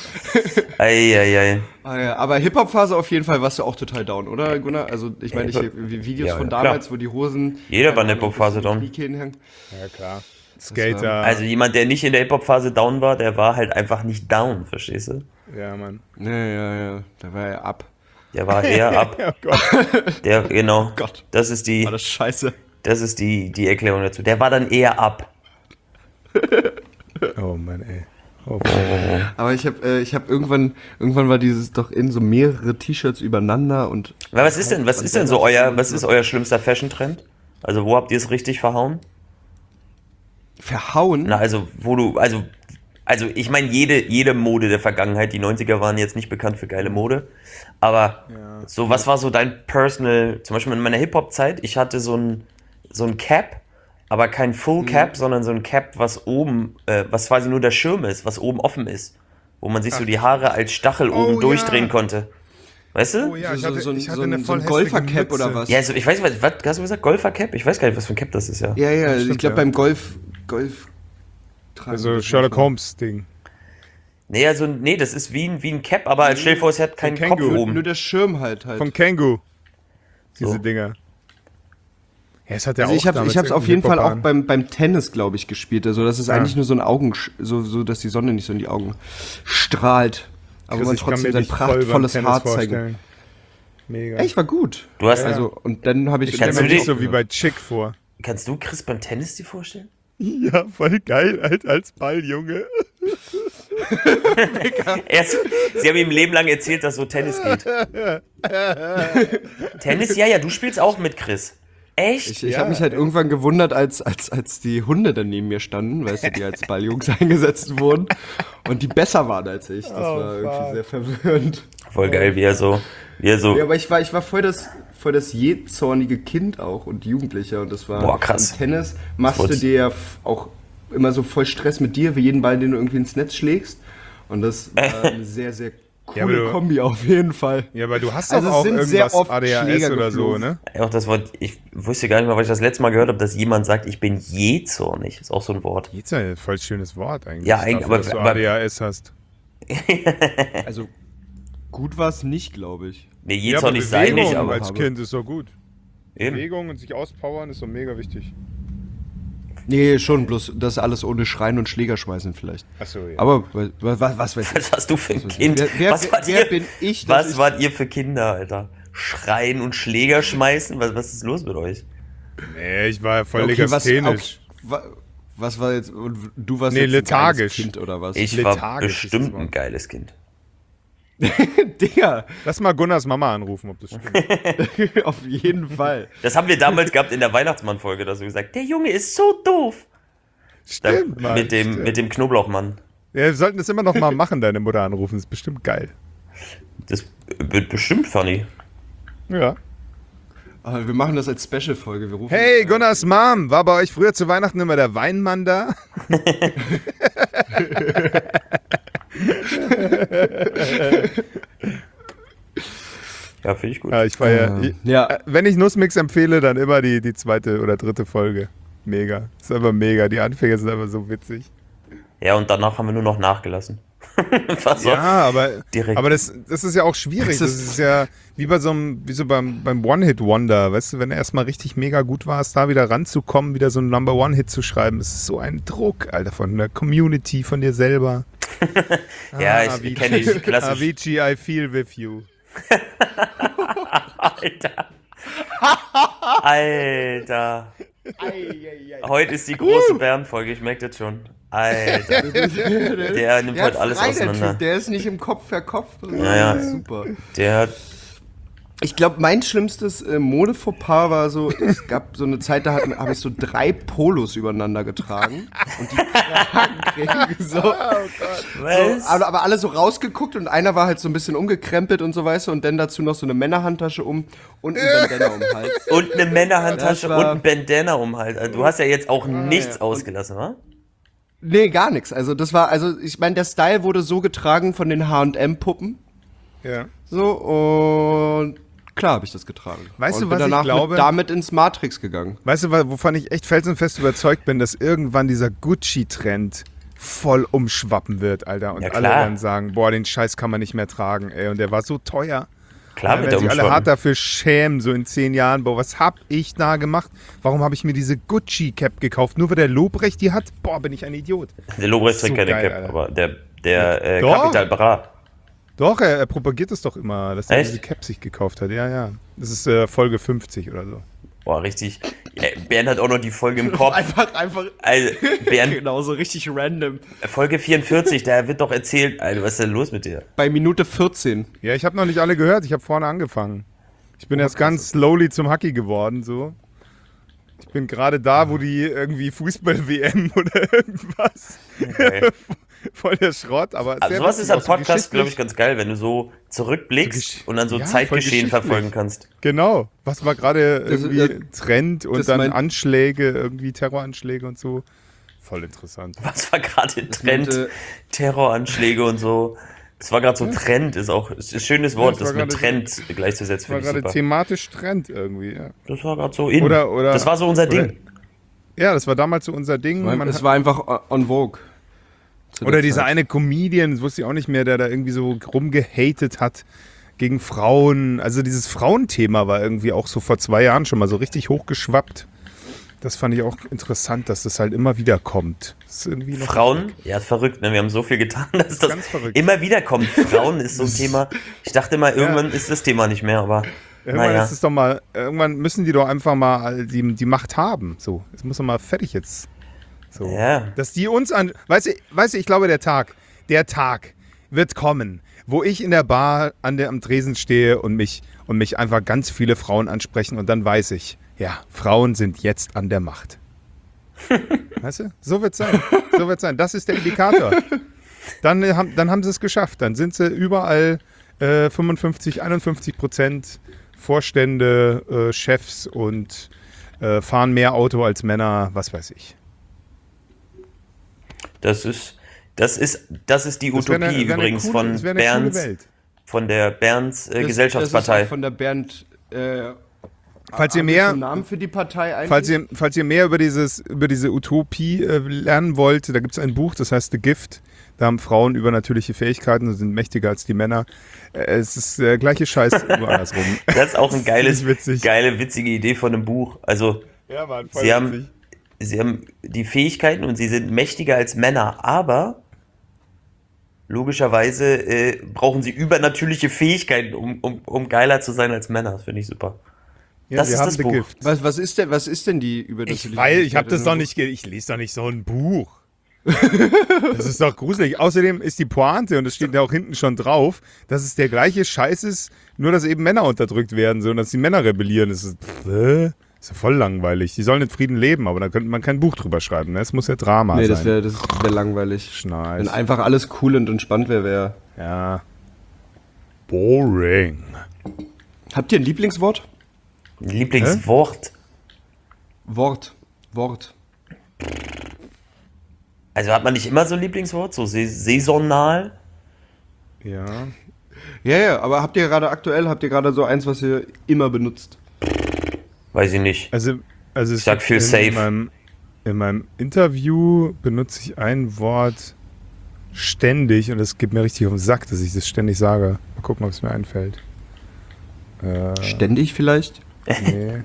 Eieiei. Ah, ja. Aber Hip-Hop-Phase auf jeden Fall warst du auch total down, oder Gunnar? Also ich meine, ich, Hip-Hop- wie Videos Ja, von klar. damals, wo die Hosen... Jeder war in der keine Ahnung, Hip-Hop-Phase bis zu den down. Kniekehlen hängen. Ja, klar. Skater. Also jemand, der nicht in der Hip-Hop-Phase down war, der war halt einfach nicht down, verstehst du? Ja, Mann. Ja, ja, ja. Da war er ab. Der war eher ab. Oh Gott. Der, genau. Gott. Das ist die, War das scheiße. das ist die, die Erklärung dazu. Der war dann eher ab. Oh Mann, ey. Oh, Mann. Aber ich habe äh, ich hab irgendwann, irgendwann war dieses doch in so mehrere T-Shirts übereinander und Aber was ist denn, was ist denn so euer, was ist euer schlimmster Fashion-Trend? Also wo habt ihr es richtig verhauen? verhauen. Na, also wo du, also, also ich meine, jede, jede Mode der Vergangenheit, die neunziger waren jetzt nicht bekannt für geile Mode, aber Ja. so, was war so dein Personal, zum Beispiel in meiner Hip-Hop-Zeit, ich hatte so ein, so ein Cap, aber kein Full Cap, sondern so ein Cap, was oben, äh, was quasi nur der Schirm ist, was oben offen ist, wo man sich so die Haare als Stachel Oh, oben ja. durchdrehen konnte. Weißt du? Oh ja, ich so, hatte, so, ich hatte so, eine ein- so voll ein Golfer-Cap hässliche oder Mütze. was? Ja, also ich weiß nicht, was, was hast du gesagt? Golfer-Cap? Ich weiß gar nicht, was für ein Cap das ist, ja. Ja, ja, Ja, ich stimmt, glaube ja. beim Golf, Golf tragen Also das Sherlock manchmal. Holmes-Ding. Nee, also, nee, das ist wie ein, wie ein Cap, aber stell dir vor, es hat keinen Ein Kopf Känguru. Nur, oben. nur der Schirm halt halt. Von Kangoo. Diese So. Dinger. Ja, es hat ja Also auch ich habe damals ich hab's auf irgendein jeden Fall auch Hip-Hop-Band. beim, beim Tennis, glaube ich, gespielt. Also das ist Ja. eigentlich nur so ein Augen, so, so dass die Sonne nicht so in die Augen strahlt. Aber Chris, man ich kann trotzdem mir sein dich voll beim prachtvolles Tennis Haar zeigen. vorstellen. Mega. Ey, ich war gut. Du hast, Also, und dann habe ich... Ich stelle Kannst mir du nicht dich- so wie bei Chick vor. kannst du Chris beim Tennis dir vorstellen? Ja, voll geil, als, als Balljunge. Erst, sie haben ihm Leben lang erzählt, dass so Tennis geht. Tennis? Ja, ja, du spielst auch mit Chris. Echt? Ich, ich Ja, habe mich halt irgendwann gewundert, als, als, als die Hunde dann neben mir standen, weißt du, die als Balljungs eingesetzt wurden und die besser waren als ich. Das Oh, war irgendwie fuck. sehr verwirrend. Voll geil, wie er so, wie er so, Ja, aber ich war, ich war voll das, voll das jähzornige Kind auch und Jugendlicher und das war Boah, krass. im Tennis machst Das du wollt's- dir ja f- auch immer so voll Stress mit dir, wie jeden Ball, den du irgendwie ins Netz schlägst. Und das war eine sehr, sehr Ja, aber coole du- Kombi auf jeden Fall. Ja, aber du hast Also doch es auch sind irgendwas sehr oft A D H S Schläger oder so, geflogen. ne? auch das Wort, ich wusste gar nicht mal, weil ich das letzte Mal gehört habe, dass jemand sagt, ich bin jähzornig. Ist auch so ein Wort. Jetzt ja ein voll schönes Wort eigentlich. Ja, eigentlich, dafür, aber- dass du aber- A D H S hast. Also gut war es nicht, glaube ich. Nee, Ja, aber jähzornig sei nicht, aber als habe. Kind ist doch gut. eben. Bewegung und sich auspowern ist doch mega wichtig. Nee, schon, bloß das alles ohne Schreien und Schläger schmeißen vielleicht. Achso, ja. Aber was, was, was weiß ich? Was hast du für ein Kind? Wer- wer- was wart wer ihr, bin ich, dass Was ich- wart ihr für Kinder, Alter? Schreien und Schläger schmeißen? Was, was ist los mit euch? Nee, ich war ja voll Okay, was, legasthenisch. okay, wa- was war jetzt, und du warst Nee, jetzt ein geiles lethargisch. Kind oder was? Ich war Lethargisch ist das bestimmt Wort. ein geiles Kind. Digga, Lass mal Gunnars Mama anrufen, ob das stimmt. auf jeden Fall. Das haben wir damals gehabt in der Weihnachtsmann-Folge, dass du gesagt, der Junge ist so doof. Da, Stimmt, Mann, mit, dem, stimmt. mit dem Knoblauchmann. Ja, wir sollten das immer noch mal machen, deine Mutter anrufen. Das ist bestimmt geil. Das wird bestimmt funny. Ja. Aber wir machen das als Special-Folge. Wir rufen Hey, Gunnars Mom, war bei euch früher zu Weihnachten immer der Weinmann da? Ja, finde ich gut. Ja, ich feier. Äh, ich, ja. äh, Wenn ich Nussmix empfehle, dann immer die, die zweite oder dritte Folge. Mega. Ist einfach mega. Die Anfänge sind einfach so witzig. Ja, und danach haben wir nur noch nachgelassen. Was so? Ja, aber, direkt. aber das, das ist ja auch schwierig. Das ist ja wie bei so einem, wie so beim, beim One-Hit-Wonder. Weißt du, wenn du erstmal richtig mega gut warst, da wieder ranzukommen, wieder so einen Number-One-Hit zu schreiben, das ist so ein Druck, Alter, von der Community, von dir selber. Ja, ich Avicii. kenne ich klassisch. Avicii, I feel with you. Alter. Alter. Heute ist die große Bärenfolge, ich merke das schon. Alter. Der nimmt heute alles frei, der auseinander. Typ, der ist nicht im Kopf verkopft. Ja, ja. Das ist super. Der, Ich glaube, mein schlimmstes äh, Mode-Fauxpas war so, es gab so eine Zeit, da habe ich so drei Polos übereinander getragen und die Kragenkriegen so, was? aber, aber alle so rausgeguckt und einer war halt so ein bisschen umgekrempelt und so, weißt du, und dann dazu noch so eine Männerhandtasche um und ein Bandana um den Hals. Und eine Männerhandtasche Das war- und ein Bandana um halt. Also, du hast ja jetzt auch nichts ja. ausgelassen, wa? Nee, gar nichts. Also das war, also ich meine, der Style wurde so getragen von den H und M-Puppen. Ja. So, und klar habe ich das getragen. Weißt und du, bin was ich danach glaube? Mit, damit ins Matrix gegangen. Weißt du, wovon ich echt felsenfest überzeugt bin, dass irgendwann dieser Gucci-Trend voll umschwappen wird, Alter. Und Ja, alle klar. dann sagen, boah, den Scheiß kann man nicht mehr tragen, ey. Und der war so teuer. Klar, Da mit werden der sich alle hart Umschwappen. dafür schämen, so in zehn Jahren. Boah, was hab ich da gemacht? Warum habe ich mir diese Gucci-Cap gekauft? Nur weil der Lobrecht die hat? Boah, bin ich ein Idiot. Der Lobrecht trägt So keine geil, Cap, Alter. aber der, der äh, Doch. Capital Bra. Doch, er, er propagiert es doch immer, dass er Echt? diese Cap sich gekauft hat. Ja, ja. Das ist äh, Folge fünfzig oder so. Boah, richtig. Ja, Bernd hat auch noch die Folge im Kopf. Einfach, einfach, Also, Bernd, genau, so richtig random. Folge vierundvierzig, da wird doch erzählt, Alter, was ist denn los mit dir? Bei Minute vierzehn. Ja, ich habe noch nicht alle gehört. Ich habe vorne angefangen. Ich bin erst ganz slowly zum Hacky geworden, so. Ich bin gerade da, wo die irgendwie Fußball-W M oder irgendwas. Okay. Voll der Schrott, aber Also sehr sowas witzig, ist am auch so Podcast, glaube ich, geschichtlich. ganz geil, wenn du so zurückblickst So gesch- und dann so Ja, voll Zeitgeschehen geschichtlich. verfolgen kannst. Genau, was war gerade Das- irgendwie das- Trend und das dann mein- Anschläge, irgendwie Terroranschläge und so. Voll interessant. Was war gerade Trend? meinte- Terroranschläge und so. Es war gerade so Trend, ist auch ist ein schönes Wort, das das war mit gerade Trend gleichzusetzen, War finde ich gerade super. thematisch Trend irgendwie, ja. Das war gerade so in. Oder- oder- das war so unser oder- Ding. Ja, das war damals so unser Ding. Man es hat- war einfach on vogue. zu der Oder dieser Zeit. eine Comedian, das wusste ich auch nicht mehr, der da irgendwie so rumgehatet hat gegen Frauen. Also dieses Frauenthema war irgendwie auch so vor zwei Jahren schon mal so richtig hochgeschwappt. Das fand ich auch interessant, dass das halt immer wieder kommt. Das ist irgendwie noch Frauen, ja, ist verrückt, ne? Wir haben so viel getan, dass das Ganz verrückt. immer wieder kommt. Frauen ist so ein Thema. Ich dachte mal, irgendwann ist das Thema nicht mehr, aber Irgendwann naja. ist es doch mal, irgendwann müssen die doch einfach mal die, die Macht haben. So, es muss doch mal fertig jetzt. So. Ja. Dass die uns an. Weißt du, weißt du, ich glaube, der Tag, der Tag wird kommen, wo ich in der Bar an der, am Tresen stehe und mich, und mich einfach ganz viele Frauen ansprechen und dann weiß ich, ja, Frauen sind jetzt an der Macht. Weißt du? So wird es sein. So wird's sein. Das ist der Indikator. Dann, äh, haben, dann haben sie es geschafft. Dann sind sie überall äh, fünfundfünfzig, einundfünfzig Prozent Vorstände, äh, Chefs und äh, fahren mehr Auto als Männer, was weiß ich. Das ist, das ist, das ist die Das wär Utopie eine- wär eine übrigens coole- von das wär eine coole Bernds, Welt. von der Bernds äh, Das- Gesellschaftspartei. Das ist auch von der Band. Äh, Falls ihr haben wir mehr, schon einen Namen für die Partei eigentlich? falls ihr, falls ihr mehr über, dieses, über diese Utopie äh, lernen wollt, da gibt es ein Buch, das heißt The Gift. Da haben Frauen übernatürliche Fähigkeiten und sind mächtiger als die Männer. Äh, es ist der gleiche Scheiß nur andersrum. Das ist auch ein geiles, Ziemlich witzig. geile, witzige Idee von einem Buch. Also, Ja, Mann, sie haben, sie haben die Fähigkeiten und sie sind mächtiger als Männer, aber logischerweise äh, brauchen sie übernatürliche Fähigkeiten, um, um, um geiler zu sein als Männer. Das finde ich super. Ja, das wir ist haben das The Buch. Gift. Was, was, ist denn, was ist denn die übernatürliche Ich, weil, ich habe Fähigkeit das in doch dem nicht, ge- ich lese doch nicht so ein Buch. Das ist doch gruselig. Außerdem ist die Pointe, und das steht ja auch hinten schon drauf, dass es der gleiche Scheiß ist, nur dass eben Männer unterdrückt werden, so, und dass die Männer rebellieren. Das ist, pff, äh, ist ja voll langweilig. Die sollen in Frieden leben, aber da könnte man kein Buch drüber schreiben. Ne? Es muss ja Drama Nee, sein. das wäre das wär langweilig. Schnarch. Wenn einfach alles cool und entspannt wäre, wäre. Ja. Boring. Habt ihr ein Lieblingswort? Lieblingswort. Wort. Wort. Also hat man nicht immer so ein Lieblingswort, so sa- saisonal? Ja. Ja, ja, aber habt ihr gerade aktuell, habt ihr gerade so eins, was ihr immer benutzt? Weiß ich nicht. Also, also es Ich sag gibt viel in, safe. In meinem, in meinem Interview benutze ich ein Wort ständig und es geht mir richtig auf den Sack, dass ich das ständig sage. Mal gucken, ob es mir einfällt. Äh, Ständig vielleicht? nee.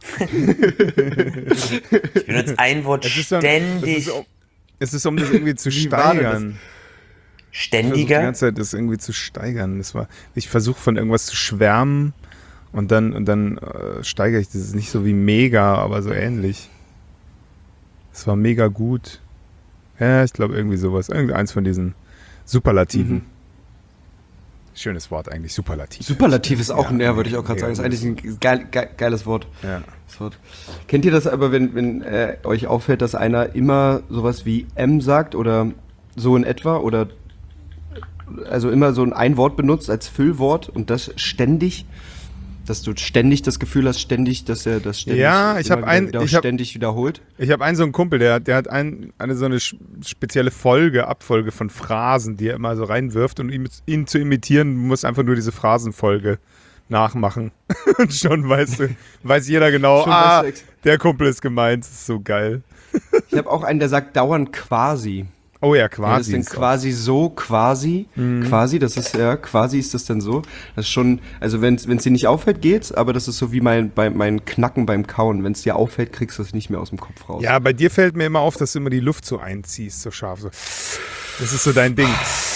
Ich benutze ein Wort Es ist, so ein, ständig. es, ist um, es ist, um das irgendwie zu Wie war denn das? steigern. Ich versuche die Ständiger? ganze Zeit, das irgendwie zu steigern. Das war, ich versuche von irgendwas zu schwärmen und dann, und dann äh, steigere ich das. Das ist nicht so wie mega, aber so ähnlich. Es war mega gut. Ja, ich glaube irgendwie sowas. Irgendeins von diesen Superlativen. Mhm. Schönes Wort eigentlich, Superlativ. Superlativ ist auch Ja, ein, ja, würde ich auch gerade mega sagen. Ist eigentlich ein geil, geil, geiles Wort. Ja. Das Wort. Kennt ihr das aber, wenn, wenn äh, euch auffällt, dass einer immer sowas wie M sagt oder so in etwa oder also immer so ein, ein Wort benutzt als Füllwort und das ständig, dass du ständig das Gefühl hast, ständig, dass er das ständig, Ja, ich immer hab wieder- ein- wieder ich hab- ständig wiederholt. Ich habe einen so einen Kumpel, der, der hat ein, eine so eine sch- spezielle Folge, Abfolge von Phrasen, die er immer so reinwirft und ihn, ihn zu imitieren, muss einfach nur diese Phrasenfolge nachmachen. Und schon weißt du, weiß jeder genau, Schon ah, weißt du ex- der Kumpel ist gemeint, das ist so geil. Ich habe auch einen, der sagt dauernd quasi. Oh ja, Ja, das quasi. ist dann ist auch- quasi so, quasi, quasi, das ist ja, quasi ist das dann so. Das ist schon, also wenn es dir nicht auffällt, geht's, aber das ist so wie mein, bei, mein Knacken beim Kauen. Wenn es dir auffällt, kriegst du es nicht mehr aus dem Kopf raus. Ja, bei dir fällt mir immer auf, dass du immer die Luft so einziehst, so scharf. So. Das ist so dein Ding.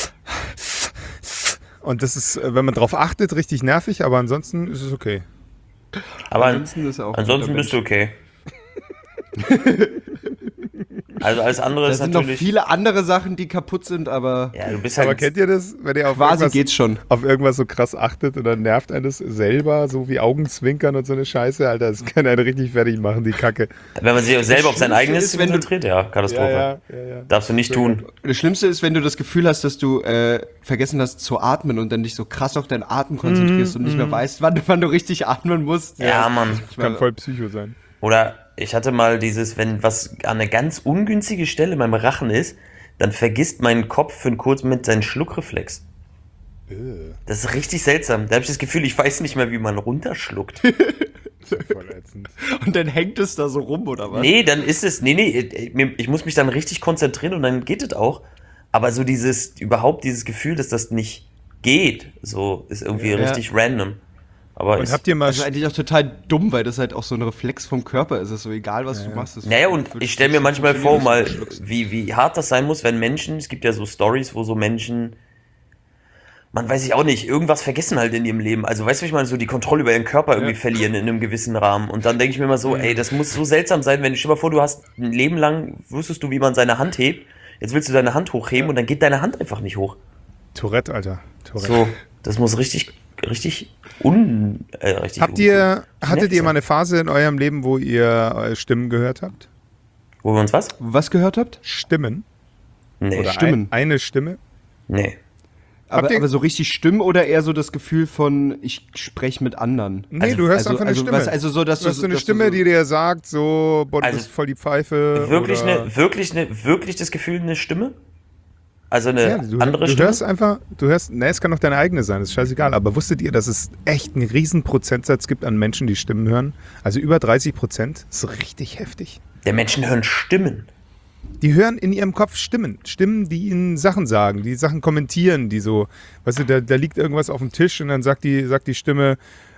Und das ist, äh, wenn man drauf achtet, richtig nervig, aber ansonsten ist es okay. Aber ansonsten ist er auch ein ansonsten guter bist du okay. Also alles andere Da ist sind noch natürlich. viele andere Sachen, die kaputt sind, aber Ja, du bist Aber halt. kennt ihr das, wenn ihr auf quasi irgendwas, geht's schon. auf irgendwas so krass achtet und dann nervt eines selber, so wie Augenzwinkern und so eine Scheiße, Alter, das kann einen richtig fertig machen, die Kacke. Wenn man sich selber auf sein Schlimmste eigenes ist, wenn du- konzentriert, ja, Katastrophe. ja, ja. Darfst du nicht tun. Das Schlimmste ist, wenn du das Gefühl hast, dass du äh, vergessen hast zu atmen und dann dich so krass auf deinen Atem konzentrierst und nicht mehr weißt, wann, wann du richtig atmen musst. Ja, Mann. Kann voll Psycho sein. Oder ich hatte mal dieses, wenn was an eine ganz ungünstige Stelle in meinem Rachen ist, dann vergisst mein Kopf für einen kurzen Moment seinen Schluckreflex. Das ist richtig seltsam. Da habe ich das Gefühl, ich weiß nicht mehr, wie man runterschluckt. Voll ätzend. Und dann hängt es da so rum, oder was? Nee, dann ist es, nee, nee, ich muss mich dann richtig konzentrieren und dann geht es auch. Aber so dieses, überhaupt dieses Gefühl, dass das nicht geht, so, ist irgendwie Ja. richtig random. Aber Und ist, habt ihr mal. Das ist eigentlich auch total dumm, weil das halt auch so ein Reflex vom Körper ist. Es ist so egal, was du machst. Das naja, und wird- ich stelle mir manchmal vor, funktionieren, mal, dass du schluckst. wie, wie hart das sein muss, wenn Menschen, es gibt ja so Stories, wo so Menschen, man weiß ich auch nicht, irgendwas vergessen halt in ihrem Leben. Also weißt du, wie ich meine, so die Kontrolle über ihren Körper irgendwie Ja. verlieren in einem gewissen Rahmen. Und dann denke ich mir immer so, ey, das muss so seltsam sein, wenn, stell dir mal vor, du hast ein Leben lang, wusstest du, wie man seine Hand hebt, jetzt willst du deine Hand hochheben und dann geht deine Hand einfach nicht hoch. Tourette, Alter. Tourette. So, das muss richtig, richtig un... Äh, richtig Habt un- ihr, Das hattet nervt ihr mal sein. eine Phase in eurem Leben, wo ihr eure Stimmen gehört habt? Wo wir uns was? Was gehört habt? Stimmen? Nee. Oder Stimmen. Ein, eine Stimme? Nee. Aber, ihr- aber so richtig Stimmen oder eher so das Gefühl von, ich spreche mit anderen? Nee, Also- du hörst also- einfach eine also Stimme. was- also so, dass du du hast so- so eine dass du Stimme, so- die dir sagt, so, boah, du Also, bist voll die Pfeife. Wirklich oder eine, wirklich eine, wirklich das Gefühl, eine Stimme? Also eine Ja, du, andere du Stimme? hörst einfach, du hörst, ne, es kann auch deine eigene sein, das ist scheißegal, aber wusstet ihr, dass es echt einen riesen Prozentsatz gibt an Menschen, die Stimmen hören? Also über dreißig Prozent, ist so richtig heftig. Der Menschen hören Stimmen. Die hören in ihrem Kopf Stimmen, Stimmen, die ihnen Sachen sagen, die Sachen kommentieren, die so, weißt du, da, da liegt irgendwas auf dem Tisch und dann sagt die, sagt die Stimme,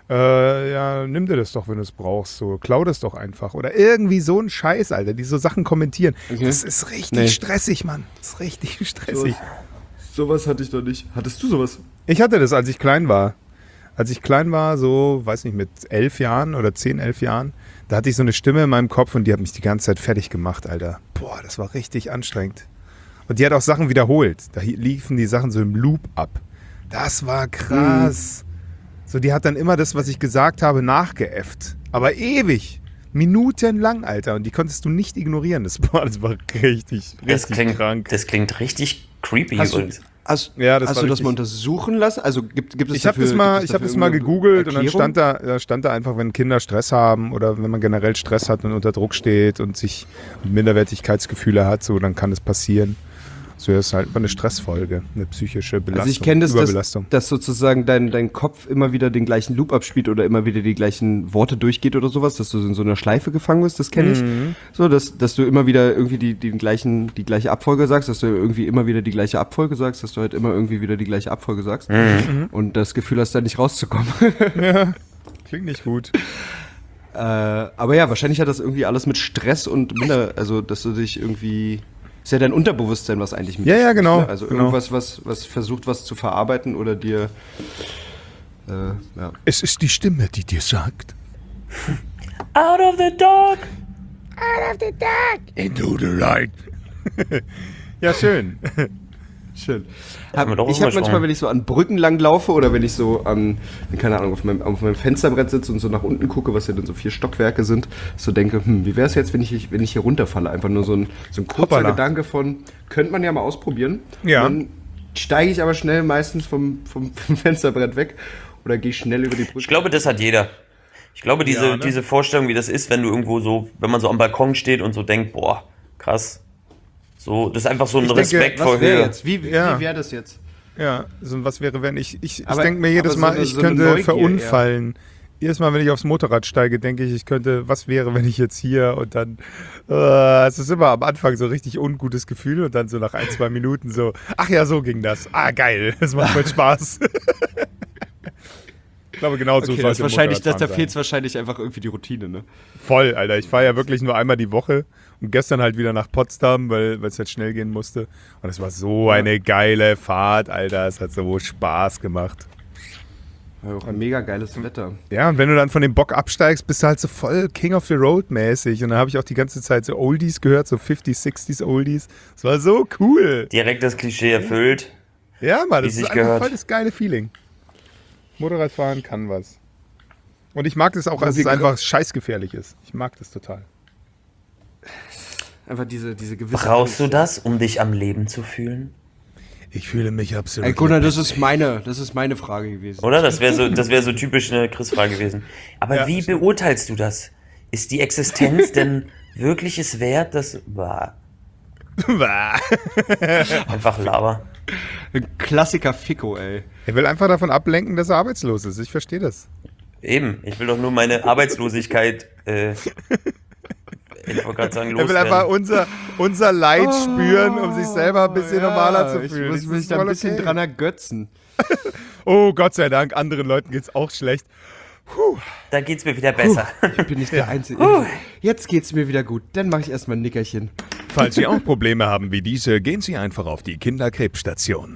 äh, ja, nimm dir das doch, wenn du es brauchst, so, klau das doch einfach. Oder irgendwie so ein Scheiß, Alter, die so Sachen kommentieren. Okay. Das ist richtig Nee. stressig, Mann. Das ist richtig stressig. Sowas hatte ich doch nicht. Hattest du sowas? Ich hatte das, als ich klein war. Als ich klein war, so, weiß nicht, mit elf Jahren oder zehn, elf Jahren, da hatte ich so eine Stimme in meinem Kopf und die hat mich die ganze Zeit fertig gemacht, Alter. Boah, das war richtig anstrengend. Und die hat auch Sachen wiederholt. Da hi- liefen die Sachen so im Loop ab. Das war krass. So, die hat dann immer das, was ich gesagt habe, nachgeäfft. Aber ewig. Minutenlang, Alter. Und die konntest du nicht ignorieren. Das, boah, das war richtig, Das richtig klingt, krank. das klingt richtig creepy Hast du, übrigens. hast, Ja, das hast war du das mal richtig- untersuchen lassen? Also gibt, gibt es Ich habe dafür- das mal, gibt es ich hab dafür das mal irgendeine gegoogelt und dann Erklärung? stand da, da stand da einfach, wenn Kinder Stress haben oder wenn man generell Stress hat und unter Druck steht und sich Minderwertigkeitsgefühle hat, so dann kann es passieren. So, das ist halt eine Stressfolge, eine psychische Belastung, Also ich kenne das, dass, Überbelastung. dass sozusagen dein, dein Kopf immer wieder den gleichen Loop abspielt oder immer wieder die gleichen Worte durchgeht oder sowas, dass du in so einer Schleife gefangen bist, das kenne ich. Mhm. So, dass, dass du immer wieder irgendwie die, die, gleichen, die gleiche Abfolge sagst, dass du irgendwie immer wieder die gleiche Abfolge sagst, dass du halt immer irgendwie wieder die gleiche Abfolge sagst Mhm. und das Gefühl hast, da nicht rauszukommen. Ja, klingt nicht gut. äh, aber ja, wahrscheinlich hat das irgendwie alles mit Stress und minder, also dass du dich irgendwie. Ist ja dein Unterbewusstsein, was eigentlich mit Ja, dir ja, spricht, genau, ne? Also genau. irgendwas, was, was versucht, was zu verarbeiten oder dir. Äh, ja. Es ist die Stimme, die dir sagt. Out of the dark! Into the light. Ja, schön. Schön. Haben wir doch ich auch habe mal manchmal, schon. wenn ich so an Brücken lang laufe oder wenn ich so an, keine Ahnung, auf meinem, auf meinem Fensterbrett sitze und so nach unten gucke, was ja dann so vier Stockwerke sind, so denke, hm, wie wäre es jetzt, wenn ich, wenn ich hier runterfalle? Einfach nur so ein, so ein kurzer Hoppala. Gedanke von, könnte man ja mal ausprobieren. Ja. Und dann steige ich aber schnell meistens vom, vom, vom Fensterbrett weg oder gehe schnell über die Brücke. Ich glaube, das hat jeder. Ich glaube, diese, Ja, ne? diese Vorstellung, wie das ist, wenn du irgendwo so, wenn man so am Balkon steht und so denkt, boah, krass. So, das ist einfach so ein Ich denke, Respekt was vor wäre Höhe. jetzt? Wie, wie, Ja. wie wäre das jetzt? Ja, so was wäre, wenn ich. Ich, ich Aber- denke mir jedes aber so Mal, eine- ich so eine könnte Neugier verunfallen. Jedes Mal, wenn ich aufs Motorrad steige, denke ich, ich könnte, was wäre, wenn ich jetzt hier und dann. Äh, es ist immer am Anfang so richtig ungutes Gefühl und dann so nach ein, zwei Minuten so, ach ja, so ging das. Ah, geil, das macht voll Spaß. Ich glaube, genau so Okay, sollte das ist wahrscheinlich, das, da Motorradfahren fehlt wahrscheinlich einfach irgendwie die Routine, ne? sein. Voll, Alter. Ich fahre ja wirklich nur einmal die Woche und gestern halt wieder nach Potsdam, weil weil es halt schnell gehen musste. Und es war so eine geile Fahrt, Alter. Es hat so Spaß gemacht. Ja, auch ein mega geiles Wetter. Ja, und wenn du dann von dem Bock absteigst, bist du halt so voll King of the Road mäßig. Und dann habe ich auch die ganze Zeit so Oldies gehört, so fünfziger, sechziger Oldies. Das war so cool. Direkt das Klischee erfüllt. Ja, Mann, Wie das sich ist einfach gehört. voll das geile Feeling. Motorradfahren kann was. Und ich mag das auch, Aber als wie es einfach scheißgefährlich ist. Ich mag das total. Einfach diese, diese gewisse. Brauchst du das, um dich am Leben zu fühlen? Ich fühle mich absolut. Ey, Gunnar, das ist meine, das ist meine Frage gewesen. Oder? Das wäre so, das wäre so typisch eine Chris-Frage gewesen. Aber Ja, wie stimmt. beurteilst du das? Ist die Existenz denn wirklich es wert, dass. Bah, einfach Lava. Ein Klassiker Ficko, ey. Er will einfach davon ablenken, dass er arbeitslos ist. Ich verstehe das. Eben, ich will doch nur meine Arbeitslosigkeit, äh, ich wollte gerade sagen, Er will einfach loswerden. unser, unser Leid spüren, um sich selber ein bisschen Ja, normaler zu fühlen. Ich muss Das mich ist da ein voll bisschen okay. dran ergötzen. Oh, Gott sei Dank, anderen Leuten geht's auch schlecht. Da geht's mir wieder besser. Ich bin nicht der Einzige. Jetzt geht's mir wieder gut. Dann mache ich erstmal ein Nickerchen. Falls Sie auch Probleme haben wie diese, gehen Sie einfach auf die Kinderkrebsstation.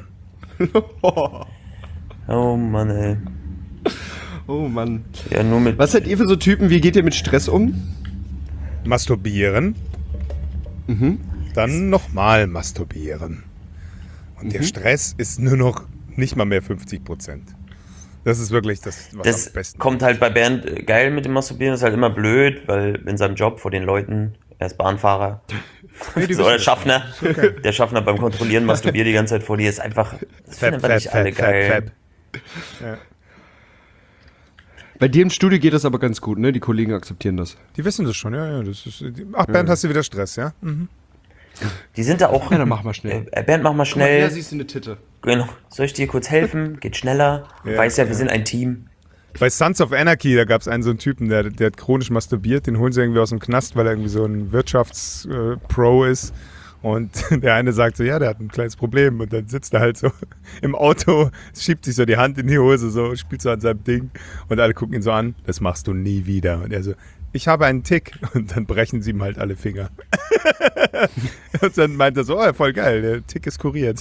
Oh Mann, ey. Oh Mann. Ja, nur mit. Was seid ihr für so Typen? Wie geht ihr mit Stress um? Masturbieren. Mhm. Dann nochmal masturbieren. Und der Stress ist nur noch nicht mal mehr fünfzig Prozent. Das ist wirklich das, was Das am besten kommt halt bei Bernd äh, geil mit dem Masturbieren, ist halt immer blöd, weil in seinem Job vor den Leuten, er ist Bahnfahrer, so, oder Schaffner, der Schaffner beim Kontrollieren masturbiert die ganze Zeit vor dir, ist einfach, das finden wir nicht alle geil. Ja. Bei dir im Studio geht das aber ganz gut, ne? Die Kollegen akzeptieren das. Die wissen das schon, ja, ja. Das ist, ach, Bernd, hast du wieder Stress, ja? Mhm. Die sind da auch, Ja, dann mach mal schnell. äh, Bernd, mach mal Ja, schnell, siehst du eine Titte. genau. Soll ich dir kurz helfen? Geht schneller, du Ja, weißt ja, ja. wir sind ein Team. Bei Sons of Anarchy, da gab es einen so einen Typen, der, der hat chronisch masturbiert, den holen sie irgendwie aus dem Knast, weil er irgendwie so ein Wirtschaftspro ist. Und der eine sagt so, ja, der hat ein kleines Problem. Und dann sitzt er halt so im Auto, schiebt sich so die Hand in die Hose, so spielt so an seinem Ding. Und alle gucken ihn so an, das machst du nie wieder. Und er so, ich habe einen Tick. Und dann brechen sie ihm halt alle Finger. Und dann meint er so, oh, voll geil, der Tick ist kuriert.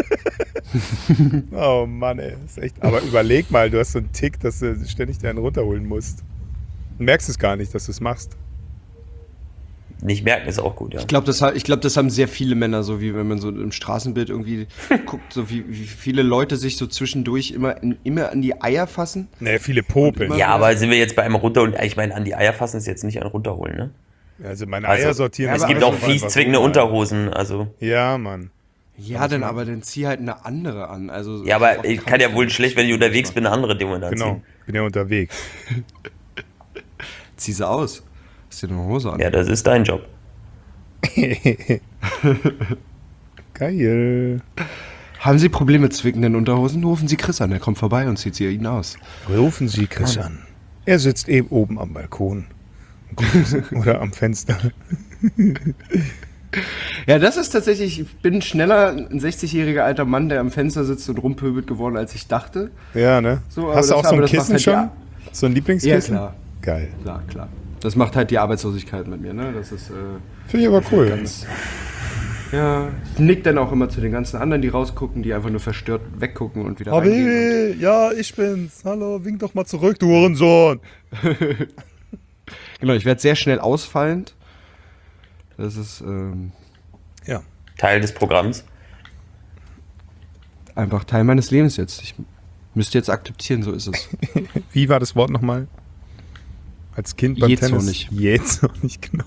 Oh Mann, ey, das ist echt. Aber überleg mal, du hast so einen Tick, dass du ständig dir einen runterholen musst. Und merkst es gar nicht, dass du es machst. Nicht merken ist auch gut, ja. Ich glaube, das, ha- ich glaub, das haben sehr viele Männer, so wie wenn man so im Straßenbild irgendwie guckt, so wie, wie viele Leute sich so zwischendurch immer, in, immer an die Eier fassen. Naja, viele Popeln. immer- Ja, aber sind wir jetzt bei einem runterholen? Ich meine, an die Eier fassen ist jetzt nicht ein runterholen, ne? Also meine Also, Eier sortieren. ja, Es aber gibt also auch fies einfach zwickende so, Unterhosen, also. Ja, Mann. Ja, dann aber dann zieh halt eine andere an. Also Ja, so aber oft ich kann kannst ja du wohl nicht. schlecht, wenn ich unterwegs bin, eine andere Dinge anziehen. Genau. Bin ja unterwegs. Zieh sie aus. Hast dir eine Hose an. Ja, das ist dein Job. Geil. Haben Sie Probleme mit zwickenden Unterhosen? Rufen Sie Chris an, er kommt vorbei und zieht sie Ihnen aus. Rufen Sie Chris an. Er sitzt eben oben am Balkon. Oder am Fenster. Ja, das ist tatsächlich, ich bin schneller ein sechzigjähriger alter Mann, der am Fenster sitzt und rumpöbelt geworden, als ich dachte. Ja, ne? So, aber Hast du das- auch so aber ein das macht Kissen halt schon? ja- So ein Lieblingskissen? Ja, klar. Geil. Klar, klar. Das macht halt die Arbeitslosigkeit mit mir, ne? Das ist, äh, Finde ich aber cool. ganz, ja, ich nick dann auch immer zu den ganzen anderen, die rausgucken, die einfach nur verstört weggucken und wieder reingehen. Habibi, ja, ich bin's. Hallo, wink doch mal zurück, du Hurensohn. Genau, ich werde sehr schnell ausfallend. Das ist ähm, Ja. Teil des Programms. einfach Teil meines Lebens jetzt. Ich müsste jetzt akzeptieren, so ist es. Wie war das Wort nochmal? Als Kind beim Jähzornig. Tennis? Jähzornig, genau.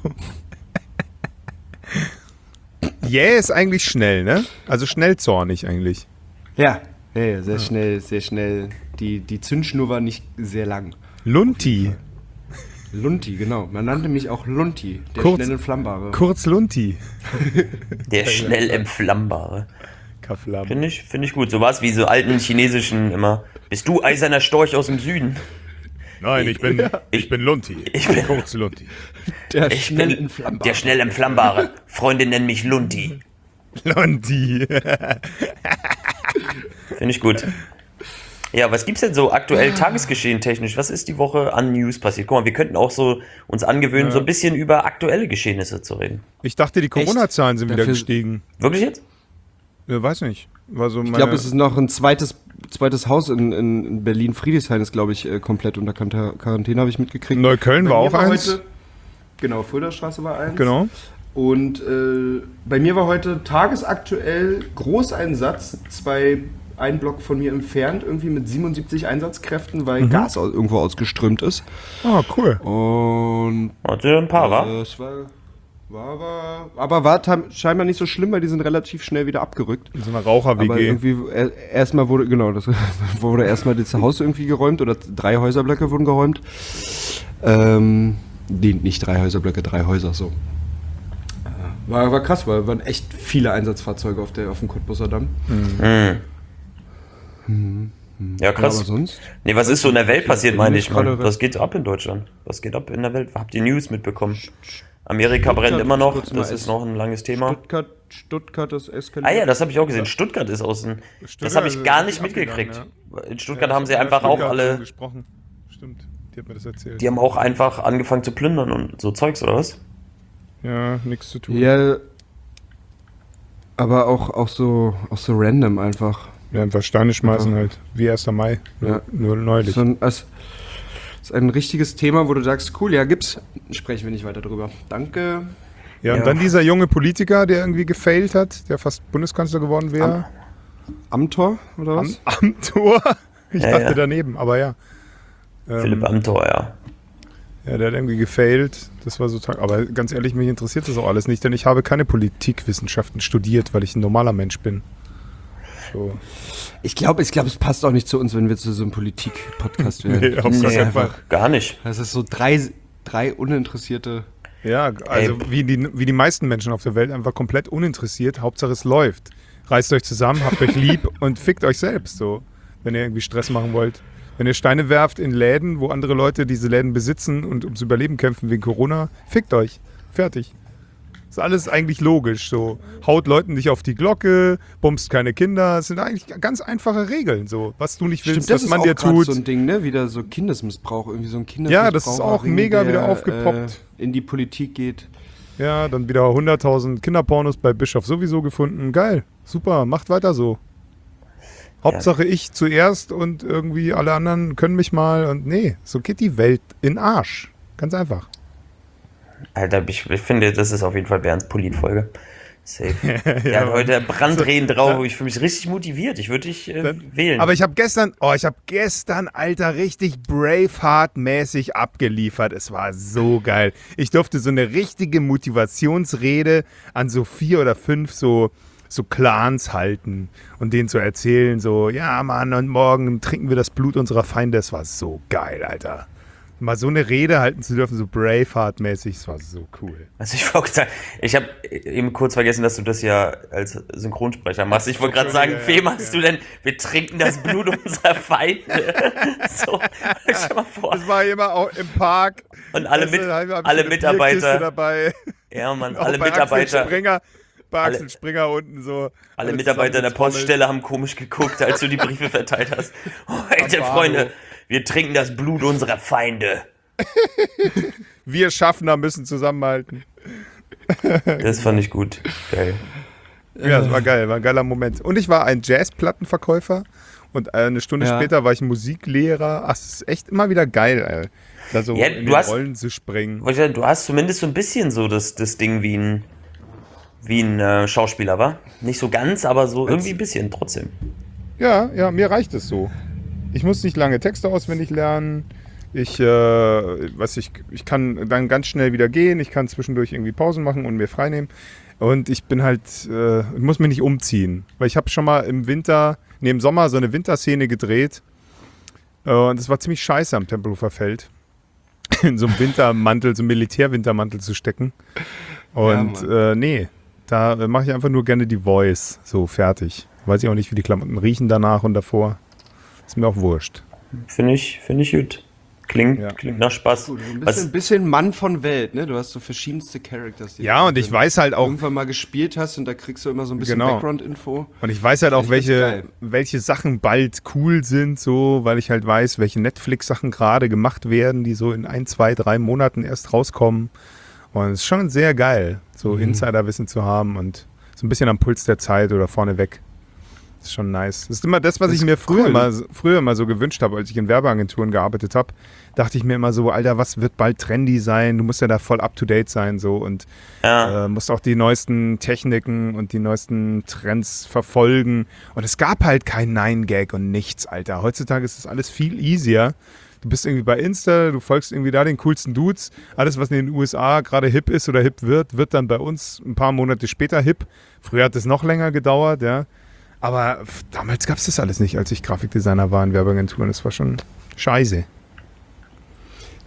Jäh ist eigentlich schnell, ne? Also schnellzornig eigentlich. Ja, ja, ja, sehr schnell, sehr schnell. Die, die Zündschnur war nicht sehr lang. Lunti. Lunti, genau. Man nannte mich auch Lunti, der Kurz- schnell Entflammbare. Kurz Lunti. Der schnell entflammbare. Kafflam. Finde ich, finde ich gut. So was wie so alten chinesischen immer. Bist du eiserner Storch aus dem Süden? Nein, ich bin, ich bin Lunti. Ich bin- Kurz Lunti. Der Ich schnell bin Entflammbare. der schnell entflammbare. Freunde nennen mich Lunti. Lunti. Finde ich gut. Ja, was gibt's denn so aktuell Tagesgeschehen technisch? Was ist die Woche an News passiert? Guck mal, wir könnten auch so uns angewöhnen, Ja. so ein bisschen über aktuelle Geschehnisse zu reden. Ich dachte, die Corona-Zahlen sind wieder Dafür- gestiegen. Wirklich jetzt? Ja, weiß nicht. War so Ich meine- glaube, es ist noch ein zweites, zweites Haus in, in, in Berlin. Friedrichshain ist, glaube ich, äh, komplett unter Quar- Quarantäne, habe ich mitgekriegt. Neukölln Bei war mir auch eins. Heute, genau, Fuldastraße war eins. Genau. Und äh, bei mir war heute tagesaktuell Großeinsatz, zwei, ein Block von mir entfernt, irgendwie mit siebenundsiebzig Einsatzkräften, weil Mhm. Gas au- irgendwo ausgeströmt ist. Ah, cool. Und Hatte ein paar, wa? äh, es war, war, war, aber war tam- scheinbar nicht so schlimm, weil die sind relativ schnell wieder abgerückt. In so einer Raucher-W Aber G. irgendwie er- erstmal wurde, genau, das wurde erstmal das Haus irgendwie geräumt oder drei Häuserblöcke wurden geräumt. Ähm, nee, nicht drei Häuserblöcke, drei Häuser so. Äh, War, war krass, weil waren echt viele Einsatzfahrzeuge auf, der, auf dem Cottbuser Damm. Mhm. Mhm. Ja, krass. Ja, aber sonst? Nee, was ist so in der Welt passiert, meine ich mal? gerade- Was geht ab in Deutschland? Was geht ab in der Welt? Habt ihr News mitbekommen? Amerika brennt Stuttgart, immer noch, kurz mal das ist noch ein langes Thema. Stuttgart, Stuttgart ist eskaliert. Ah ja, das habe ich auch gesehen. Stuttgart ist aus dem. Das Stuttgart habe ich ist gar richtig nicht mitgekriegt. abgegangen, In Stuttgart Ja, haben ich sie hab mit einfach auch Stuttgart alle. gesprochen. Stimmt, die hat mir das erzählt. Die haben auch einfach angefangen zu plündern und so Zeugs, oder was? Ja, nichts zu tun. Ja, aber auch, auch, so, auch so random einfach. Ja, einfach Steine schmeißen Einfach. halt, wie erster Mai, nur, Ja. nur neulich. So ein, es ist ein richtiges Thema, wo du sagst, cool, ja, gibt's. Sprechen wir nicht weiter drüber. Danke. Ja, und Ja. dann dieser junge Politiker, der irgendwie gefailt hat, der fast Bundeskanzler geworden wäre. Amtor, oder Am, was? am Tor. Ich Ja, dachte ja. daneben, aber ja. Ähm, Philipp Amthor, ja. Ja, der hat irgendwie gefailt. Das war so toll. Aber ganz ehrlich, mich interessiert das auch alles nicht, denn ich habe keine Politikwissenschaften studiert, weil ich ein normaler Mensch bin. So. Ich glaube, ich glaub, es passt auch nicht zu uns, wenn wir zu so einem Politik-Podcast werden. Nee, auf gar Nee, keinen Fall. gar nicht. Das ist so drei, drei uninteressierte. Ja, also Ey. wie die, wie die meisten Menschen auf der Welt einfach komplett uninteressiert. Hauptsache es läuft. Reißt euch zusammen, habt euch lieb und fickt euch selbst so, wenn ihr irgendwie Stress machen wollt. Wenn ihr Steine werft in Läden, wo andere Leute diese Läden besitzen und ums Überleben kämpfen wegen Corona, fickt euch. Fertig. Ist alles eigentlich logisch. So, haut Leuten nicht auf die Glocke, bummst keine Kinder. Das sind eigentlich ganz einfache Regeln. So, was du nicht willst, was man dir grad tut. so ein Ding, ne? Wieder so Kindesmissbrauch, irgendwie so ein Kindesmissbrauch. Ja, das ist auch mega wieder aufgepoppt. Äh, in die Politik geht. Ja, dann wieder hunderttausend Kinderpornos bei Bischof sowieso gefunden. Geil, super, macht weiter so. Hauptsache ich zuerst und irgendwie alle anderen können mich mal. Und nee, so geht die Welt in Arsch. Ganz einfach. Alter, ich, ich finde, das ist auf jeden Fall Bernds Polit-Folge. Safe. Der hat heute Brandreden drauf. Ich fühle mich richtig motiviert. Ich würde dich äh, Dann- wählen. Aber ich habe gestern, oh, ich habe gestern, Alter, richtig Braveheart-mäßig abgeliefert. Es war so geil. Ich durfte so eine richtige Motivationsrede an so vier oder fünf so, so Clans halten und denen zu erzählen, so, ja, Mann, und morgen trinken wir das Blut unserer Feinde. Es war so geil, Alter. Mal so eine Rede halten zu dürfen, so Braveheart-mäßig, das war so cool. Also ich wollte sagen, ich habe eben kurz vergessen, dass du das ja als Synchronsprecher machst. Ich wollte gerade sagen, Ja, ja, wem hast ja. du denn? Wir trinken das Blut unserer Feinde. So, stell mal vor. Das war immer auch im Park. Und alle, Weißt du, mit, da haben wir alle eine Bierkiste Mitarbeiter, dabei. ja Mann, Auch alle bei Axel Mitarbeiter, Springer, bei Axel alle- Springer unten so. alle Mitarbeiter der Poststelle haben komisch geguckt, als du die Briefe verteilt hast. Heute, Am Freunde, Bahnhof. wir trinken das Blut unserer Feinde. Wir Schaffner müssen zusammenhalten. Das fand ich gut. Geil. Ja, das war geil, war ein geiler Moment. Und ich war ein Jazzplattenverkäufer und eine Stunde Ja. später war ich Musiklehrer. Ach, es ist echt immer wieder geil, ey. Da so Ja, in du den hast- Rollen zu springen. Wollte ich sagen, du hast zumindest so ein bisschen so das, das Ding wie ein, wie ein äh, Schauspieler, war? Nicht so ganz, aber so irgendwie ein bisschen trotzdem. Ja, ja, mir reicht es so. Ich muss nicht lange Texte auswendig lernen. Ich, äh, was ich, ich kann dann ganz schnell wieder gehen. Ich kann zwischendurch irgendwie Pausen machen und mir freinehmen. Und ich bin halt, äh, ich muss mich nicht umziehen. Weil ich habe schon mal im Winter, nee, im Sommer so eine Winterszene gedreht. Äh, und es war ziemlich scheiße am Tempelhofer Feld. In so einem Wintermantel, so einem Militärwintermantel zu stecken. Und Ja, äh, nee, da äh, mache ich einfach nur gerne die Voice. So, fertig. Weiß ich auch nicht, wie die Klamotten riechen danach und davor. Ist mir auch wurscht. Finde ich, finde ich gut. Klingt, Ja. klingt nach Spaß. Gut, so ein Was, bisschen, bisschen Mann von Welt, ne? Du hast so verschiedenste Characters. die Ja, du und ich weiß halt auch, irgendwann mal gespielt hast und da kriegst du immer so ein bisschen Genau. Background-Info. und ich weiß halt auch, Das ist echt welche, geil. welche Sachen bald cool sind, so, weil ich halt weiß, welche Netflix-Sachen gerade gemacht werden, die so in ein, zwei, drei Monaten erst rauskommen. Und es ist schon sehr geil, so Mhm. Insiderwissen zu haben und so ein bisschen am Puls der Zeit oder vorneweg. Das ist schon nice. Das ist immer das, was Das ich ist mir früher, cool. mal, früher mal so gewünscht habe, als ich in Werbeagenturen gearbeitet habe. Dachte ich mir immer so, Alter, was wird bald trendy sein? Du musst ja da voll up-to-date sein so und ja, äh, musst auch die neuesten Techniken und die neuesten Trends verfolgen. Und es gab halt kein Nein-Gag und nichts, Alter. Heutzutage ist das alles viel easier. Du bist irgendwie bei Insta, du folgst irgendwie da den coolsten Dudes. Alles, was in den U S A gerade hip ist oder hip wird, wird dann bei uns ein paar Monate später hip. Früher hat es noch länger gedauert, ja. Aber f- damals gab es das alles nicht, als ich Grafikdesigner war in Werbeagenturen. Das war schon scheiße.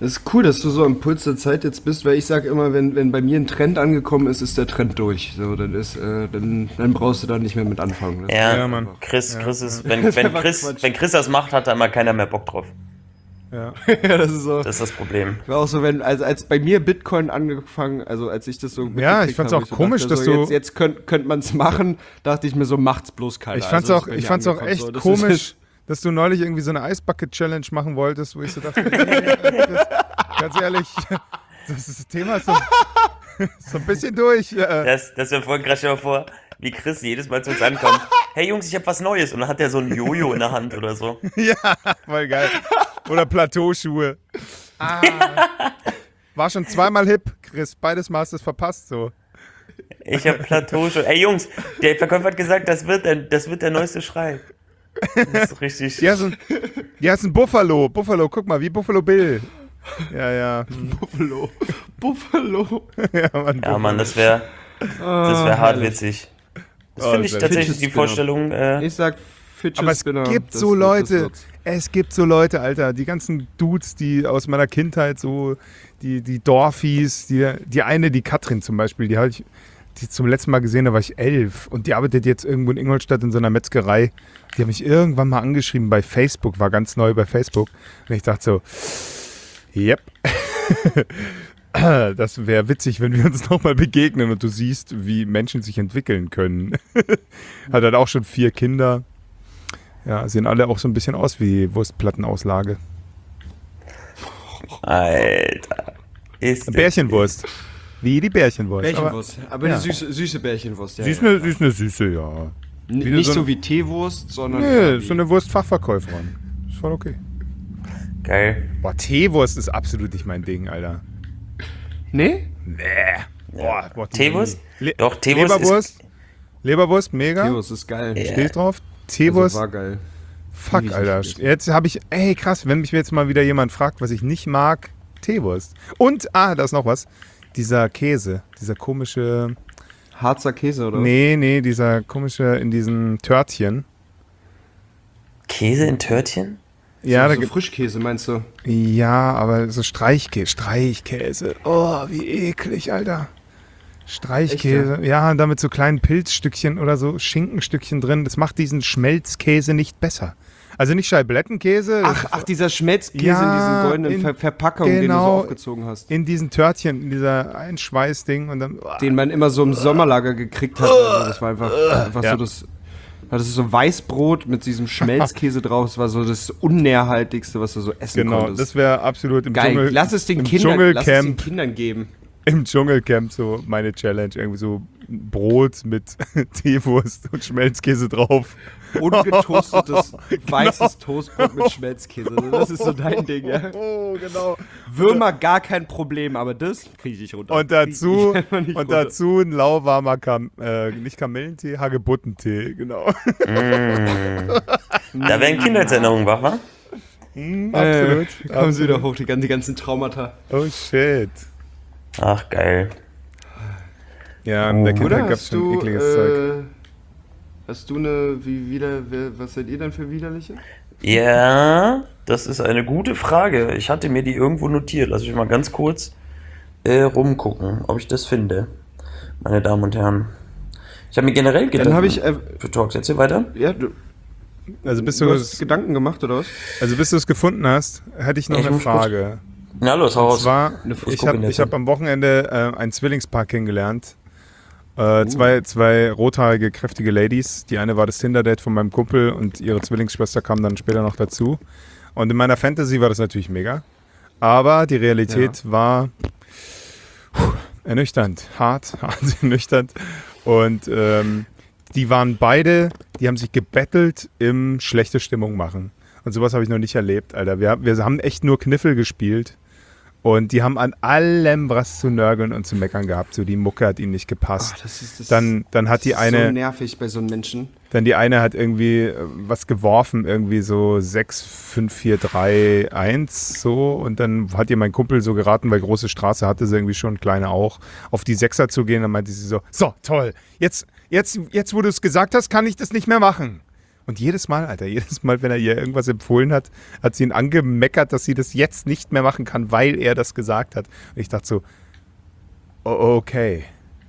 Das ist cool, dass du so am Puls der Zeit jetzt bist, weil ich sag immer, wenn, wenn bei mir ein Trend angekommen ist, ist der Trend durch. So, dann ist, äh, dann, dann brauchst du da nicht mehr mit anfangen. Das Ja, Ja, Mann. Chris, Ja. Chris ist, wenn, wenn, war Chris, Quatsch. wenn Chris das macht, hat da mal keiner mehr Bock drauf. Ja. ja, das ist so. Das ist das Problem. War auch so, wenn, also als bei mir Bitcoin angefangen, also als ich das so Ja, ich fand's habe, auch so komisch, dachte, dass so, du- Jetzt, jetzt könnt, könnte man es machen, dachte ich mir so, macht's bloß keiner. Ich fand's Also, auch, das ist bei ich mir fand's auch angekommen, echt so. Das komisch, ist- dass du neulich irgendwie so eine Eisbucket-Challenge machen wolltest, wo ich so dachte, das, ganz ehrlich, das, ist, das Thema ist so, so ein bisschen durch. Äh, Das, das wäre voll krass, stell dir mal vor, wie Chris jedes Mal zu uns ankommt. Hey Jungs, ich habe was Neues. Und dann hat er so ein Jojo in der Hand oder so. Ja, voll geil. Oder Plateauschuhe. Ah. War schon zweimal hip, Chris. Beides Mal hast du es verpasst, so. Ich habe Plateauschuhe. Ey Jungs, der Verkäufer hat gesagt, das wird der, das wird der neueste Schrei. Das ist richtig. Ja, so ein, ja, ist ein Buffalo. Buffalo, guck mal, wie Buffalo Bill. Ja, ja. Buffalo. Buffalo. Ja, Mann, Ja, Mann, Buffalo. das wäre das wär hart witzig. Das Oh, finde ich sehr tatsächlich Fidget die Spinner. Vorstellung. Äh, Ich sag Fidget Aber es Spinner. gibt Das so wird- das Leute, wird's. es gibt so Leute, Alter, die ganzen Dudes, die aus meiner Kindheit so, die, die Dorfies, die, die eine, die Katrin zum Beispiel, die habe ich die zum letzten Mal gesehen, da war ich elf und die arbeitet jetzt irgendwo in Ingolstadt in so einer Metzgerei. Die habe mich irgendwann mal angeschrieben bei Facebook, war ganz neu bei Facebook und ich dachte so, yep. Das wäre witzig, wenn wir uns nochmal begegnen und du siehst, wie Menschen sich entwickeln können. Hat halt auch schon vier Kinder. Ja, sehen alle auch so ein bisschen aus wie Wurstplattenauslage. Alter. Ist das- Bärchenwurst. Wie die Bärchenwurst. Bärchenwurst. Aber, ja. die süße, süße Bärchenwurst. Ja, Aber sie ist ja. eine, sie ist eine süße, ja. N- wie Nicht so so, ein- wie Teewurst, sondern. Nee, eher so wie- eine Wurstfachverkäuferin. Ist voll okay. Geil. Boah, Teewurst ist absolut nicht mein Ding, Alter. Nee? Nee. Boah, boah, Teewurst? Le Doch, Teewurst Leberwurst? Leberwurst, mega. Teewurst ist geil. Ja. Steh ich drauf. Also Teewurst, war geil. fuck, lieb ich Alter. nicht. Jetzt habe ich, ey, krass, wenn mich jetzt mal wieder jemand fragt, was ich nicht mag, Teewurst. Und, ah, da ist noch was. Dieser Käse, dieser komische, Harzer Käse, oder? nee, nee, dieser komische in diesen Törtchen. Käse in Törtchen? Ja, da so gibt, Frischkäse, meinst du? ja, aber so Streichkäse, Streichkäse. Oh, wie eklig, Alter. Streichkäse, Echt, ja, und damit so kleinen Pilzstückchen oder so Schinkenstückchen drin. Das macht diesen Schmelzkäse nicht besser. Also nicht Scheiblettenkäse. Ach, ach, dieser Schmelzkäse Ja, in diesen goldenen in- Ver Verpackungen, den du so genau. aufgezogen hast. In diesen Törtchen, in dieser Einschweißding und dann. Den man immer so im Sommerlager gekriegt hat. Also das war einfach, einfach Ja. so das. Das ist so Weißbrot mit diesem Schmelzkäse drauf. Das war so das Unnährhaltigste, was du so essen Genau, konntest. das wäre absolut im Geil. Dschungel. Lass es den im Kindern, lass es den Dschungelcamp, Kindern geben. im Dschungelcamp so meine Challenge. Irgendwie so Brot mit Teewurst und Schmelzkäse drauf. Ungetoastetes weißes Toastbrot mit Schmelzkäse. Also das ist so dein Ding, ja. Oh, genau. Würmer gar kein Problem, aber das kriege ich nicht runter. Und dazu, Krieg ich einfach nicht und runter. dazu ein lauwarmer Kam äh, nicht Kamillentee, Hagebuttentee, genau. Da werden Kindheitserinnerungen wach, wa? Hm, Absolut. absolut. Äh, kommen sie wieder hoch, die ganzen, die ganzen Traumata. Oh shit. Ach, geil. Ja, in der Oder Kindheit gab es hast schon du, ekliges Zeug. äh, hast du eine, wie wieder, wer, was seid ihr denn für Widerliche? Ja, das ist eine gute Frage. Ich hatte mir die irgendwo notiert. Lass mich mal ganz kurz äh, rumgucken, ob ich das finde. Meine Damen und Herren. Ich habe mir generell gedacht. Dann habe ich, äh, Für Talks, jetzt hier weiter. ja, du, Also bis du du hast es Gedanken gemacht, oder was? also bis du es gefunden hast, hätte ich noch Ich eine muss kurz- Frage. Na los, hau Und raus. zwar, Eine ich gucke habe in der ich hab Zeit. am Wochenende äh, ein Zwillingspaar kennengelernt. Oh. Äh, zwei, zwei rothaarige, kräftige Ladies. Die eine war das Tinder-Date von meinem Kumpel und ihre Zwillingsschwester kam dann später noch dazu. Und in meiner Fantasy war das natürlich mega. Aber die Realität war puh, ernüchternd. Hart, hart ernüchternd. Und ähm, die waren beide, die haben sich gebettelt im schlechte Stimmung machen. Und sowas habe ich noch nicht erlebt, Alter. Wir, wir haben echt nur Kniffel gespielt. Und die haben an allem was zu nörgeln und zu meckern gehabt. So die Mucke hat ihnen nicht gepasst. Ach, das ist, das Dann, dann hat die das ist eine, so nervig bei so einem Menschen. dann die eine hat irgendwie äh, was geworfen, irgendwie so sechs, fünf, vier, drei, eins so. Und dann hat ihr mein Kumpel so geraten, weil große Straße hatte sie irgendwie schon, kleine auch, auf die Sechser zu gehen. Dann meinte sie so, so, toll, jetzt, jetzt, jetzt wo du es gesagt hast, kann ich das nicht mehr machen. Und jedes Mal, Alter, jedes Mal, wenn er ihr irgendwas empfohlen hat, hat sie ihn angemeckert, dass sie das jetzt nicht mehr machen kann, weil er das gesagt hat. Und ich dachte so, oh, okay,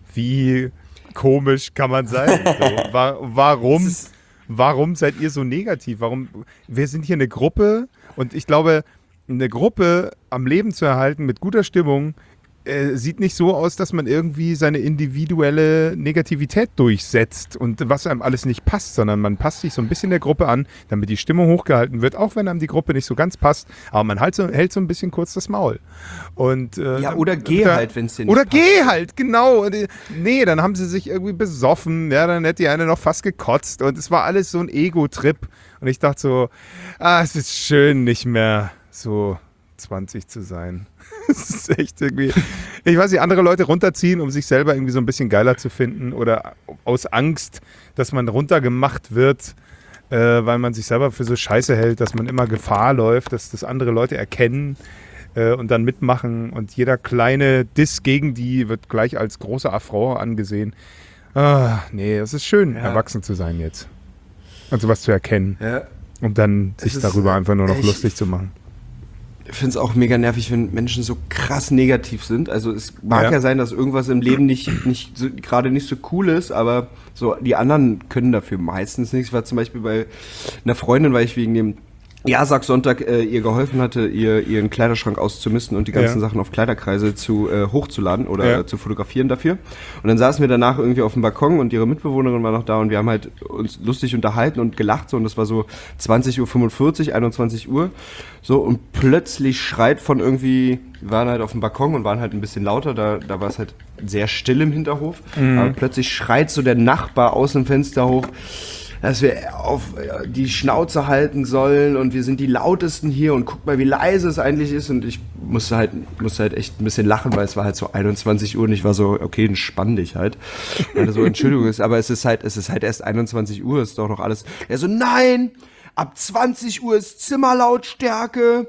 wie komisch kann man sein? So, wa- warum, warum seid ihr so negativ? Warum? Wir sind hier eine Gruppe und ich glaube, eine Gruppe am Leben zu erhalten mit guter Stimmung äh, sieht nicht so aus, dass man irgendwie seine individuelle Negativität durchsetzt und was einem alles nicht passt, sondern man passt sich so ein bisschen der Gruppe an, damit die Stimmung hochgehalten wird, auch wenn einem die Gruppe nicht so ganz passt, aber man halt so, hält so ein bisschen kurz das Maul. Und, äh, Ja, oder geh da, halt, wenn es dir nicht Oder passt. geh halt, genau. Und, äh, nee, dann haben sie sich irgendwie besoffen, ja, dann hätte die eine noch fast gekotzt und es war alles so ein Ego-Trip und ich dachte so, ah, es ist schön, nicht mehr so zwanzig zu sein. Das ist echt irgendwie, ich weiß nicht, andere Leute runterziehen, um sich selber irgendwie so ein bisschen geiler zu finden oder aus Angst, dass man runtergemacht wird, äh, weil man sich selber für so scheiße hält, dass man immer Gefahr läuft, dass das andere Leute erkennen äh, und dann mitmachen und jeder kleine Diss gegen die wird gleich als großer Affront angesehen. Ah, nee, es ist schön, Ja. erwachsen zu sein jetzt und sowas zu erkennen Ja. und dann sich Es ist darüber einfach nur noch echt- lustig zu machen. Ich finde es auch mega nervig, wenn Menschen so krass negativ sind. Also es mag Ja. ja, sein, dass irgendwas im Leben nicht, nicht so, gerade nicht so cool ist, aber so die anderen können dafür meistens nichts. Ich war zum Beispiel bei einer Freundin, weil ich wegen dem Ja-Sag-Sonntag äh, ihr geholfen hatte, ihr ihren Kleiderschrank auszumisten und die ganzen Ja. Sachen auf Kleiderkreise zu äh, hochzuladen oder Ja. äh, zu fotografieren dafür. Und dann saßen wir danach irgendwie auf dem Balkon und ihre Mitbewohnerin war noch da und wir haben halt uns lustig unterhalten und gelacht so und das war so zwanzig Uhr fünfundvierzig, einundzwanzig Uhr so und plötzlich schreit von irgendwie, wir waren halt auf dem Balkon und waren halt ein bisschen lauter, da, da war es halt sehr still im Hinterhof, aber plötzlich schreit so der Nachbar aus dem Fenster hoch, dass wir auf äh, die Schnauze halten sollen und wir sind die lautesten hier und guck mal, wie leise es eigentlich ist und ich musste halt, musste halt echt ein bisschen lachen, weil es war halt so einundzwanzig Uhr und ich war so, okay, entspann dich halt. Und so, Entschuldigung, ist, aber es ist halt, es ist halt erst einundzwanzig Uhr, ist doch noch alles. Er so, nein, ab zwanzig Uhr ist Zimmerlautstärke.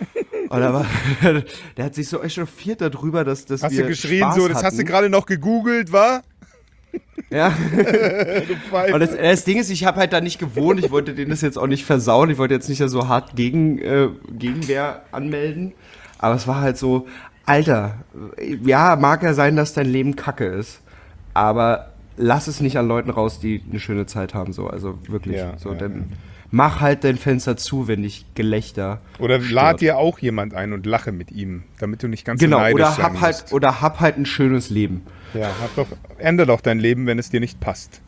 Und da war, der hat sich so echauffiert darüber, dass, dass Hast wir du geschrien Spaß so, das hast du hatten. gerade noch gegoogelt, wa? Ja. Du Pfeife. Und das, das Ding ist, ich habe halt da nicht gewohnt, ich wollte denen das jetzt auch nicht versauen, ich wollte jetzt nicht so hart gegen, äh, Gegenwehr anmelden, aber es war halt so, Alter, ja, mag ja sein, dass dein Leben kacke ist, aber lass es nicht an Leuten raus, die eine schöne Zeit haben, so, also wirklich, Ja, so, ja, dann mach halt dein Fenster zu, wenn dich Gelächter Oder stört. lad dir auch jemand ein und lache mit ihm, damit du nicht ganz Genau, so neidisch oder sein hab halt, musst. oder hab halt ein schönes Leben. Ja, hab doch, ändere doch dein Leben, wenn es dir nicht passt.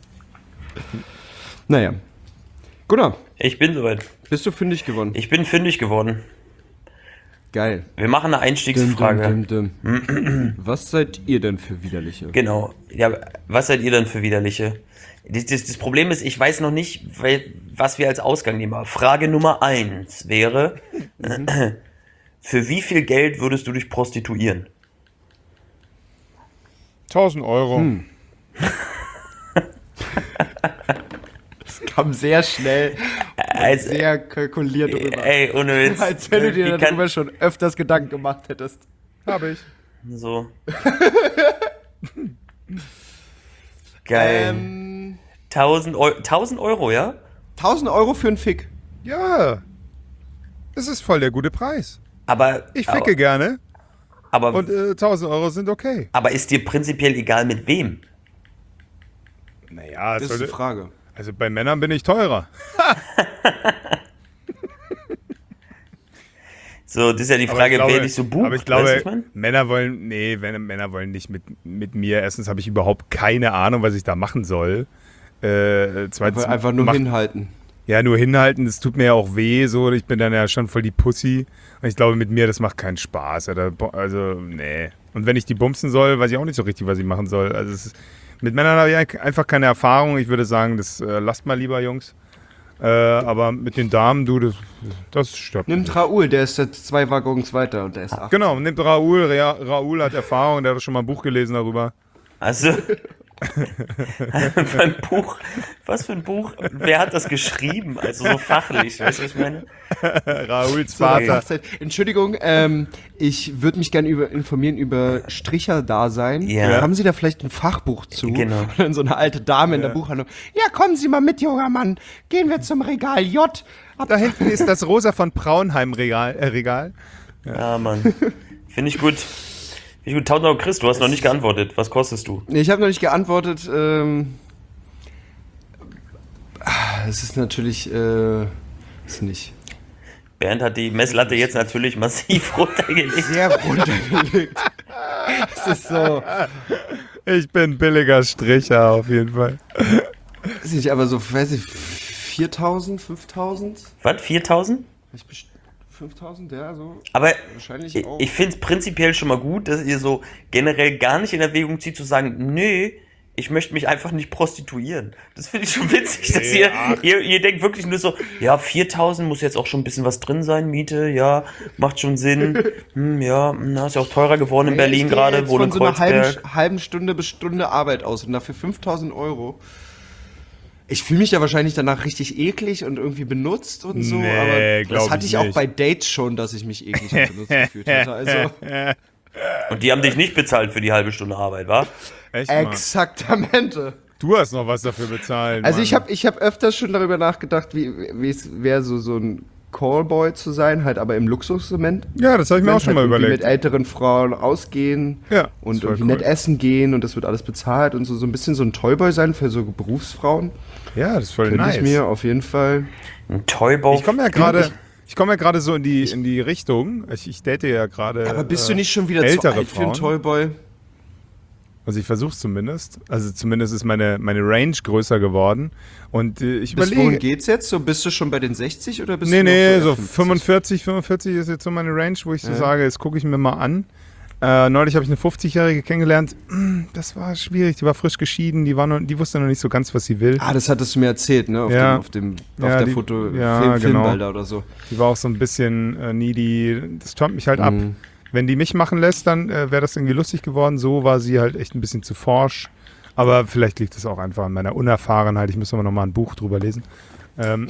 Naja. Gunnar, Ich bin soweit. bist du fündig geworden? Ich bin fündig geworden. Geil. Wir machen eine Einstiegsfrage. Dum, dum, dum, dum. Was seid ihr denn für Widerliche? Genau. Ja, was seid ihr denn für Widerliche? Das, das, das Problem ist, ich weiß noch nicht, weil, was wir als Ausgang nehmen. Frage Nummer eins wäre, für wie viel Geld würdest du dich prostituieren? tausend Euro. Hm. Kam sehr schnell, Also, sehr kalkuliert rüber. ey, ohne Witz. Als wenn du dir Wie kann- darüber schon öfters Gedanken gemacht hättest. Habe ich. So. Geil. Ähm, tausend Euro, tausend Euro, ja? tausend Euro für einen Fick. Ja. Das ist voll der gute Preis. Aber, Ich ficke gerne aber, und äh, tausend Euro sind okay. aber ist dir prinzipiell egal mit wem? Naja, Das ist die Frage. also bei Männern bin ich teurer. So, das ist ja die Aber Frage, ich glaube- wer dich so bucht. Aber ich glaube, weißt du, was ich mein? Männer wollen, nee, wenn, Männer wollen nicht mit, mit mir. Erstens habe ich überhaupt keine Ahnung, was ich da machen soll. Äh, zweitens Einfach nur macht- hinhalten. Ja, nur hinhalten, das tut mir ja auch weh, so. Ich bin dann ja schon voll die Pussy. Und ich glaube, mit mir, das macht keinen Spaß. Oder, also, nee. Und wenn ich die bumsen soll, weiß ich auch nicht so richtig, was ich machen soll. Also, es ist, mit Männern habe ich einfach keine Erfahrung. Ich würde sagen, das äh, lasst mal lieber, Jungs. Äh, aber mit den Damen, du, das, das stört mich. Nimmt Raoul, der ist jetzt zwei Waggons weiter und der ist acht. Genau, nimmt Raoul. Ra Raoul hat Erfahrung, der hat schon mal ein Buch gelesen darüber. Also, Beim Buch, was für ein Buch? Wer hat das geschrieben? Also so fachlich, weißt du, was ich meine? Rauls Vater. Vater. Entschuldigung, ähm, ich würde mich gerne über, informieren über Stricherdasein. Ja. Haben Sie da vielleicht ein Fachbuch zu? Genau. Und dann so eine alte Dame in der Buchhandlung. Ja, kommen Sie mal mit, junger Mann. Gehen wir zum Regal J. Da hinten ist das Rosa von Braunheim-Regal. Äh, Regal. Ja, Mann. Finde ich gut. Finde ich gut. tausend Euro Chris, du hast noch nicht geantwortet. Was kostest du? Nee, ich habe noch nicht geantwortet. Ähm, ah, es ist natürlich, äh, ist nicht Bernd hat die Messlatte jetzt natürlich massiv runtergelegt. sehr runtergelegt. Es ist so, Ich bin billiger Stricher auf jeden Fall. weiß nicht, aber so, weiß ich, viertausend, fünftausend? Was? viertausend? Ich best- fünftausend, ja, so. Aber Wahrscheinlich ich, auch. ich finde es prinzipiell schon mal gut, dass ihr so generell gar nicht in Erwägung zieht, zu sagen, nö, ich möchte mich einfach nicht prostituieren. Das finde ich schon witzig, dass Nee, ihr, ach. ihr, ihr denkt wirklich nur so, ja, viertausend muss jetzt auch schon ein bisschen was drin sein, Miete, ja, macht schon Sinn. Hm, ja, na, ist ja auch teurer geworden in Ja, Berlin ich gehe gerade, jetzt wohne in von so einer Kreuzberg. halben, halben Stunde bis Stunde Arbeit aus und dafür fünftausend Euro. Ich fühle mich ja wahrscheinlich danach richtig eklig und irgendwie benutzt und so, Nee, aber glaub das hatte ich ich auch nicht. bei Dates schon, dass ich mich eklig und benutzt gefühlt hatte. Also Und die haben dich nicht bezahlt für die halbe Stunde Arbeit, wa? Echt mal. exaktamente. Du hast noch was dafür bezahlt. Also Mann. ich habe ich hab öfters schon darüber nachgedacht, wie wie es wäre, so, so ein Callboy zu sein, halt aber im Luxussegment. Ja, das habe ich mir auch schon halt mal irgendwie überlegt. mit älteren Frauen ausgehen Ja, und ist voll irgendwie cool. nett essen gehen und das wird alles bezahlt und so, so ein bisschen so ein Toyboy sein für so Berufsfrauen. Ja, das ist voll Könnte nice. ich mir auf jeden Fall. Ein Toybau. Ich komme ja gerade, ich komme ja gerade so in die in die Richtung. Ich, ich date ja gerade. Aber bist du äh, nicht schon wieder zu ältere alt für einen Frauen? Toyboy? Also ich versuche es zumindest. Also zumindest ist meine meine Range größer geworden. Und äh, ich Bis wohin überlege. geht's jetzt? So bist du schon bei den sechzig oder bist Nee, du noch nee, so eher fünfzig? fünfundvierzig, fünfundvierzig ist jetzt so meine Range, wo ich so Ja. sage, jetzt gucke ich mir mal an. Äh, neulich habe ich eine fünfzigjährige kennengelernt. Mm, Das war schwierig, die war frisch geschieden, die, war noch, die wusste noch nicht so ganz, was sie will. Ah, das hattest du mir erzählt, ne? Auf Ja. dem, auf dem Ja, auf der die- Foto ja, Film, genau. Filmbilder oder so. Die war auch so ein bisschen äh, needy. Das turnt mich halt ab. Mhm. Wenn die mich machen lässt, dann äh, wäre das irgendwie lustig geworden. So war sie halt echt ein bisschen zu forsch. Aber vielleicht liegt es auch einfach an meiner Unerfahrenheit. Ich muss aber noch mal ein Buch drüber lesen. Ähm.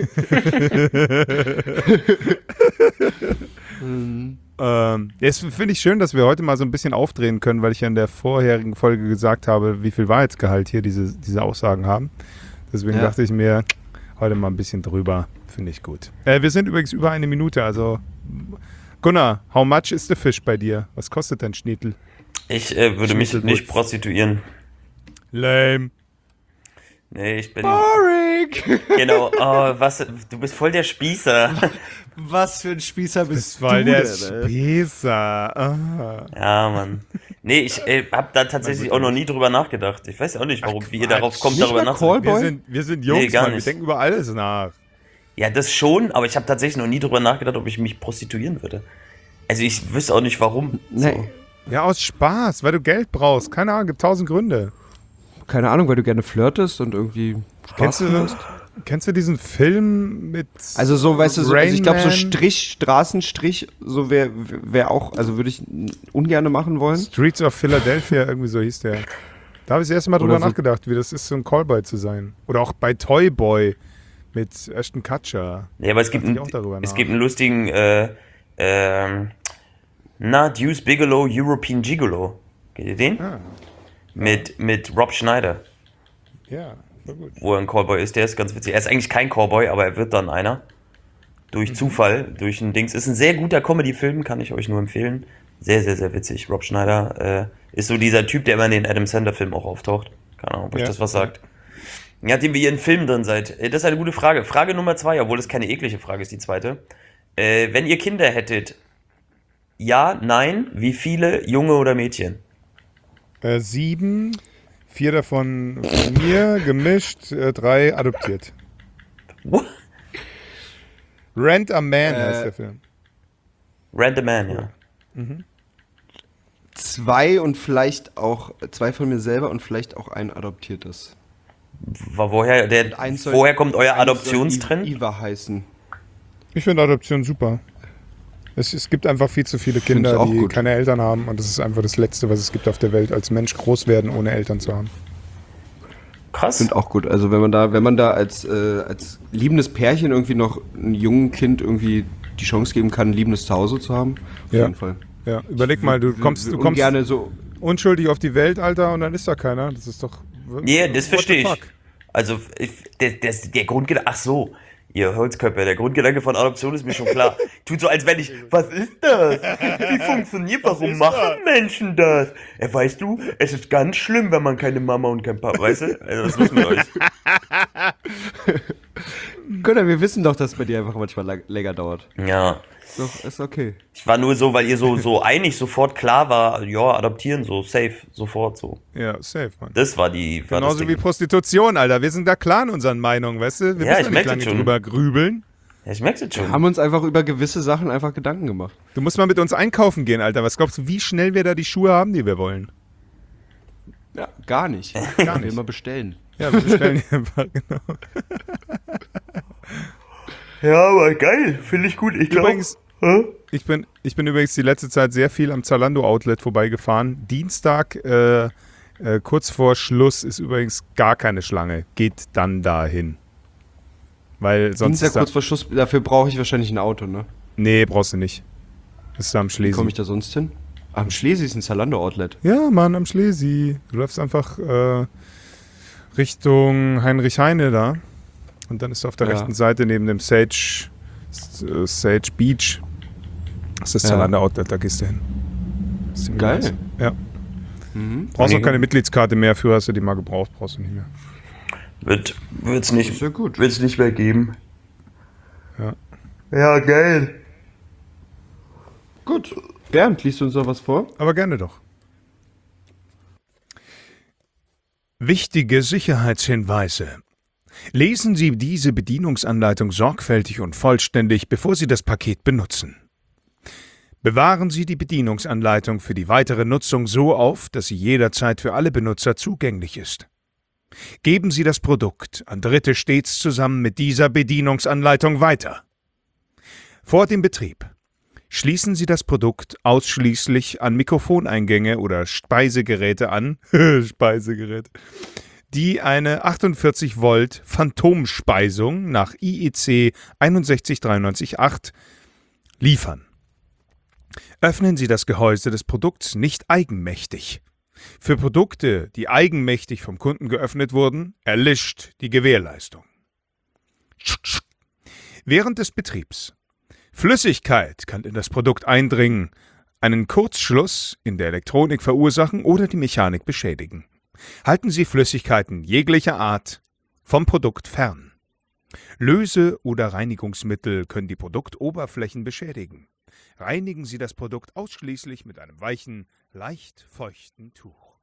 ähm, jetzt finde ich schön, dass wir heute mal so ein bisschen aufdrehen können, weil ich ja in der vorherigen Folge gesagt habe, wie viel Wahrheitsgehalt hier diese, diese Aussagen haben. Deswegen Ja. dachte ich mir, heute mal ein bisschen drüber. Finde ich gut. Äh, wir sind übrigens über eine Minute, also Gunnar, how much is the fish bei dir? Was kostet dein Schnietel? Ich äh, würde mich Schnitzelwurst. nicht prostituieren. Lame. Nee, ich bin. Boring! Genau, oh, was, du bist voll der Spießer. Was für ein Spießer bist Das war du der denn, ey? Spießer. Ah. Ja, Mann. Nee, ich äh, hab da tatsächlich auch noch nie drüber nachgedacht. Ich weiß auch nicht, warum, wie ihr darauf kommt, Nicht darüber mal nachzudenken. Callboy? Wir sind, wir sind Jungs, Nee, gar Mann. Wir nicht. denken über alles nach. Ja, das schon, aber ich habe tatsächlich noch nie drüber nachgedacht, ob ich mich prostituieren würde. Also ich wüsste auch nicht, warum. Nee. Ja, aus Spaß, weil du Geld brauchst. Keine Ahnung, gibt tausend Gründe. Keine Ahnung, weil du gerne flirtest und irgendwie Spaß Kennst du, hast. kennst du diesen Film mit Also so, weißt du, so, also ich glaube so Rain Man? Strich, Straßenstrich, so wäre wär auch, also würde ich ungerne machen wollen. Streets of Philadelphia, irgendwie so hieß der. Da habe ich das erste Mal drüber Oder so- nachgedacht, wie das ist, so ein Callboy zu sein. Oder auch bei Toy Boy mit Ashton Kutcher. Ja, aber es gibt, Dachte einen, ich auch darüber es nach. gibt einen lustigen, äh, ähm, na, Deuce Bigelow, European Gigolo. Kennt ihr den? Ah, Mit, mit Rob Schneider, ja, voll gut. wo er ein Callboy ist. Der ist ganz witzig. Er ist eigentlich kein Callboy, aber er wird dann einer. Durch Zufall, durch ein Dings. Ist ein sehr guter Comedy-Film, kann ich euch nur empfehlen. Sehr, sehr, sehr witzig. Rob Schneider äh, ist so dieser Typ, der immer in den Adam Sandler-Filmen auch auftaucht. Keine Ahnung, ob euch Ja. das was sagt. Ja, dem wir hier in Filmen drin seid. Äh, Das ist eine gute Frage. Frage Nummer zwei, obwohl es keine eklige Frage ist, die zweite. Äh, wenn ihr Kinder hättet, ja, nein, wie viele, Junge oder Mädchen? Äh, sieben, vier davon von mir, gemischt, äh, drei adoptiert. What? Rent a Man Äh, heißt der Film. Random Man, ja. Zwei und vielleicht auch, zwei von mir selber und vielleicht auch ein adoptiertes. War woher, der, Eins soll- woher kommt euer eins soll Adoptionstrend? I- Iva heißen. Ich finde Adoption super. Es, es gibt einfach viel zu viele find's Kinder, auch die gut. keine Eltern haben. Und das ist einfach das Letzte, was es gibt auf der Welt, als Mensch groß werden, ohne Eltern zu haben. Krass. Sind auch gut. Also wenn man da, wenn man da als, äh, als liebendes Pärchen irgendwie noch einem jungen Kind irgendwie die Chance geben kann, ein liebendes Zuhause zu haben, auf Ja. jeden Fall. Ja, überleg mal, du kommst, du kommst gerne so. unschuldig auf die Welt, Alter, und dann ist da keiner. Das ist doch. Nee, das what verstehe the ich. fuck? Also, ich, der, der, der Grundgedanke, ach so, ihr Holzköpfe, der Grundgedanke von Adoption ist mir schon klar. Tut so, als wenn ich, was ist das? Wie funktioniert, warum machen Menschen das? Ja, weißt du, es ist ganz schlimm, wenn man keine Mama und kein Papa, weißt du? Also, was ist los mit euch? Gunnar, wir wissen doch, dass es bei dir einfach manchmal lang, länger dauert. Ja. Ist, doch, ist okay. Ich war nur so, weil ihr so, so einig sofort klar war, ja, adoptieren, so, safe, sofort so. Ja, safe, Mann. Das war die, war das Genauso Ding. wie Prostitution, Alter. Wir sind da klar in unseren Meinungen, weißt du? Wir Ja, müssen ich da merk nicht das lange schon. drüber grübeln. Ja, ich merke das schon. Wir haben uns einfach über gewisse Sachen einfach Gedanken gemacht. Du musst mal mit uns einkaufen gehen, Alter. Was glaubst du, wie schnell wir da die Schuhe haben, die wir wollen? Ja, gar nicht. Gar Wir nicht. immer bestellen. Ja, wir bestellen die einfach, genau. Ja, aber geil, finde ich gut. Ich glaube, Übrigens, ich bin, ich bin übrigens die letzte Zeit sehr viel am Zalando-Outlet vorbeigefahren. Dienstag, äh, äh, kurz vor Schluss, ist übrigens gar keine Schlange. Geht dann dahin. Weil sonst Dienstag ist da, kurz vor Schluss, dafür brauche ich wahrscheinlich ein Auto, ne? Nee, brauchst du nicht. Das ist da am Wie Schlesi. komme ich da sonst hin? Am Schlesi ist ein Zalando-Outlet. Ja, Mann, am Schlesi. Du läufst einfach äh, Richtung Heinrich Heine da. Und dann ist auf der Ja. rechten Seite neben dem Sage, äh, Sage Beach. Das ist das Ja. Zalando Outlet, da gehst du hin. Das ist ziemlich Geil. nice. Ja. Mhm. Brauchst auch Nee. keine Mitgliedskarte mehr, für hast du die mal gebraucht, brauchst du nicht mehr. wird wird's Ist nicht, ja gut. wird's nicht mehr geben. Ja. Ja, geil. Gut. Bernd, liest du uns noch was vor? Aber gerne doch. Wichtige Sicherheitshinweise. Lesen Sie diese Bedienungsanleitung sorgfältig und vollständig, bevor Sie das Paket benutzen. Bewahren Sie die Bedienungsanleitung für die weitere Nutzung so auf, dass sie jederzeit für alle Benutzer zugänglich ist. Geben Sie das Produkt an Dritte stets zusammen mit dieser Bedienungsanleitung weiter. Vor dem Betrieb schließen Sie das Produkt ausschließlich an Mikrofoneingänge oder Speisegeräte an, Speisegeräte, die eine achtundvierzig Volt Phantomspeisung nach I E C sechs eins drei neun acht liefern. Öffnen Sie das Gehäuse des Produkts nicht eigenmächtig. Für Produkte, die eigenmächtig vom Kunden geöffnet wurden, erlischt die Gewährleistung. Während des Betriebs. Flüssigkeit kann in das Produkt eindringen, einen Kurzschluss in der Elektronik verursachen oder die Mechanik beschädigen. Halten Sie Flüssigkeiten jeglicher Art vom Produkt fern. Löse- oder Reinigungsmittel können die Produktoberflächen beschädigen. Reinigen Sie das Produkt ausschließlich mit einem weichen, leicht feuchten Tuch.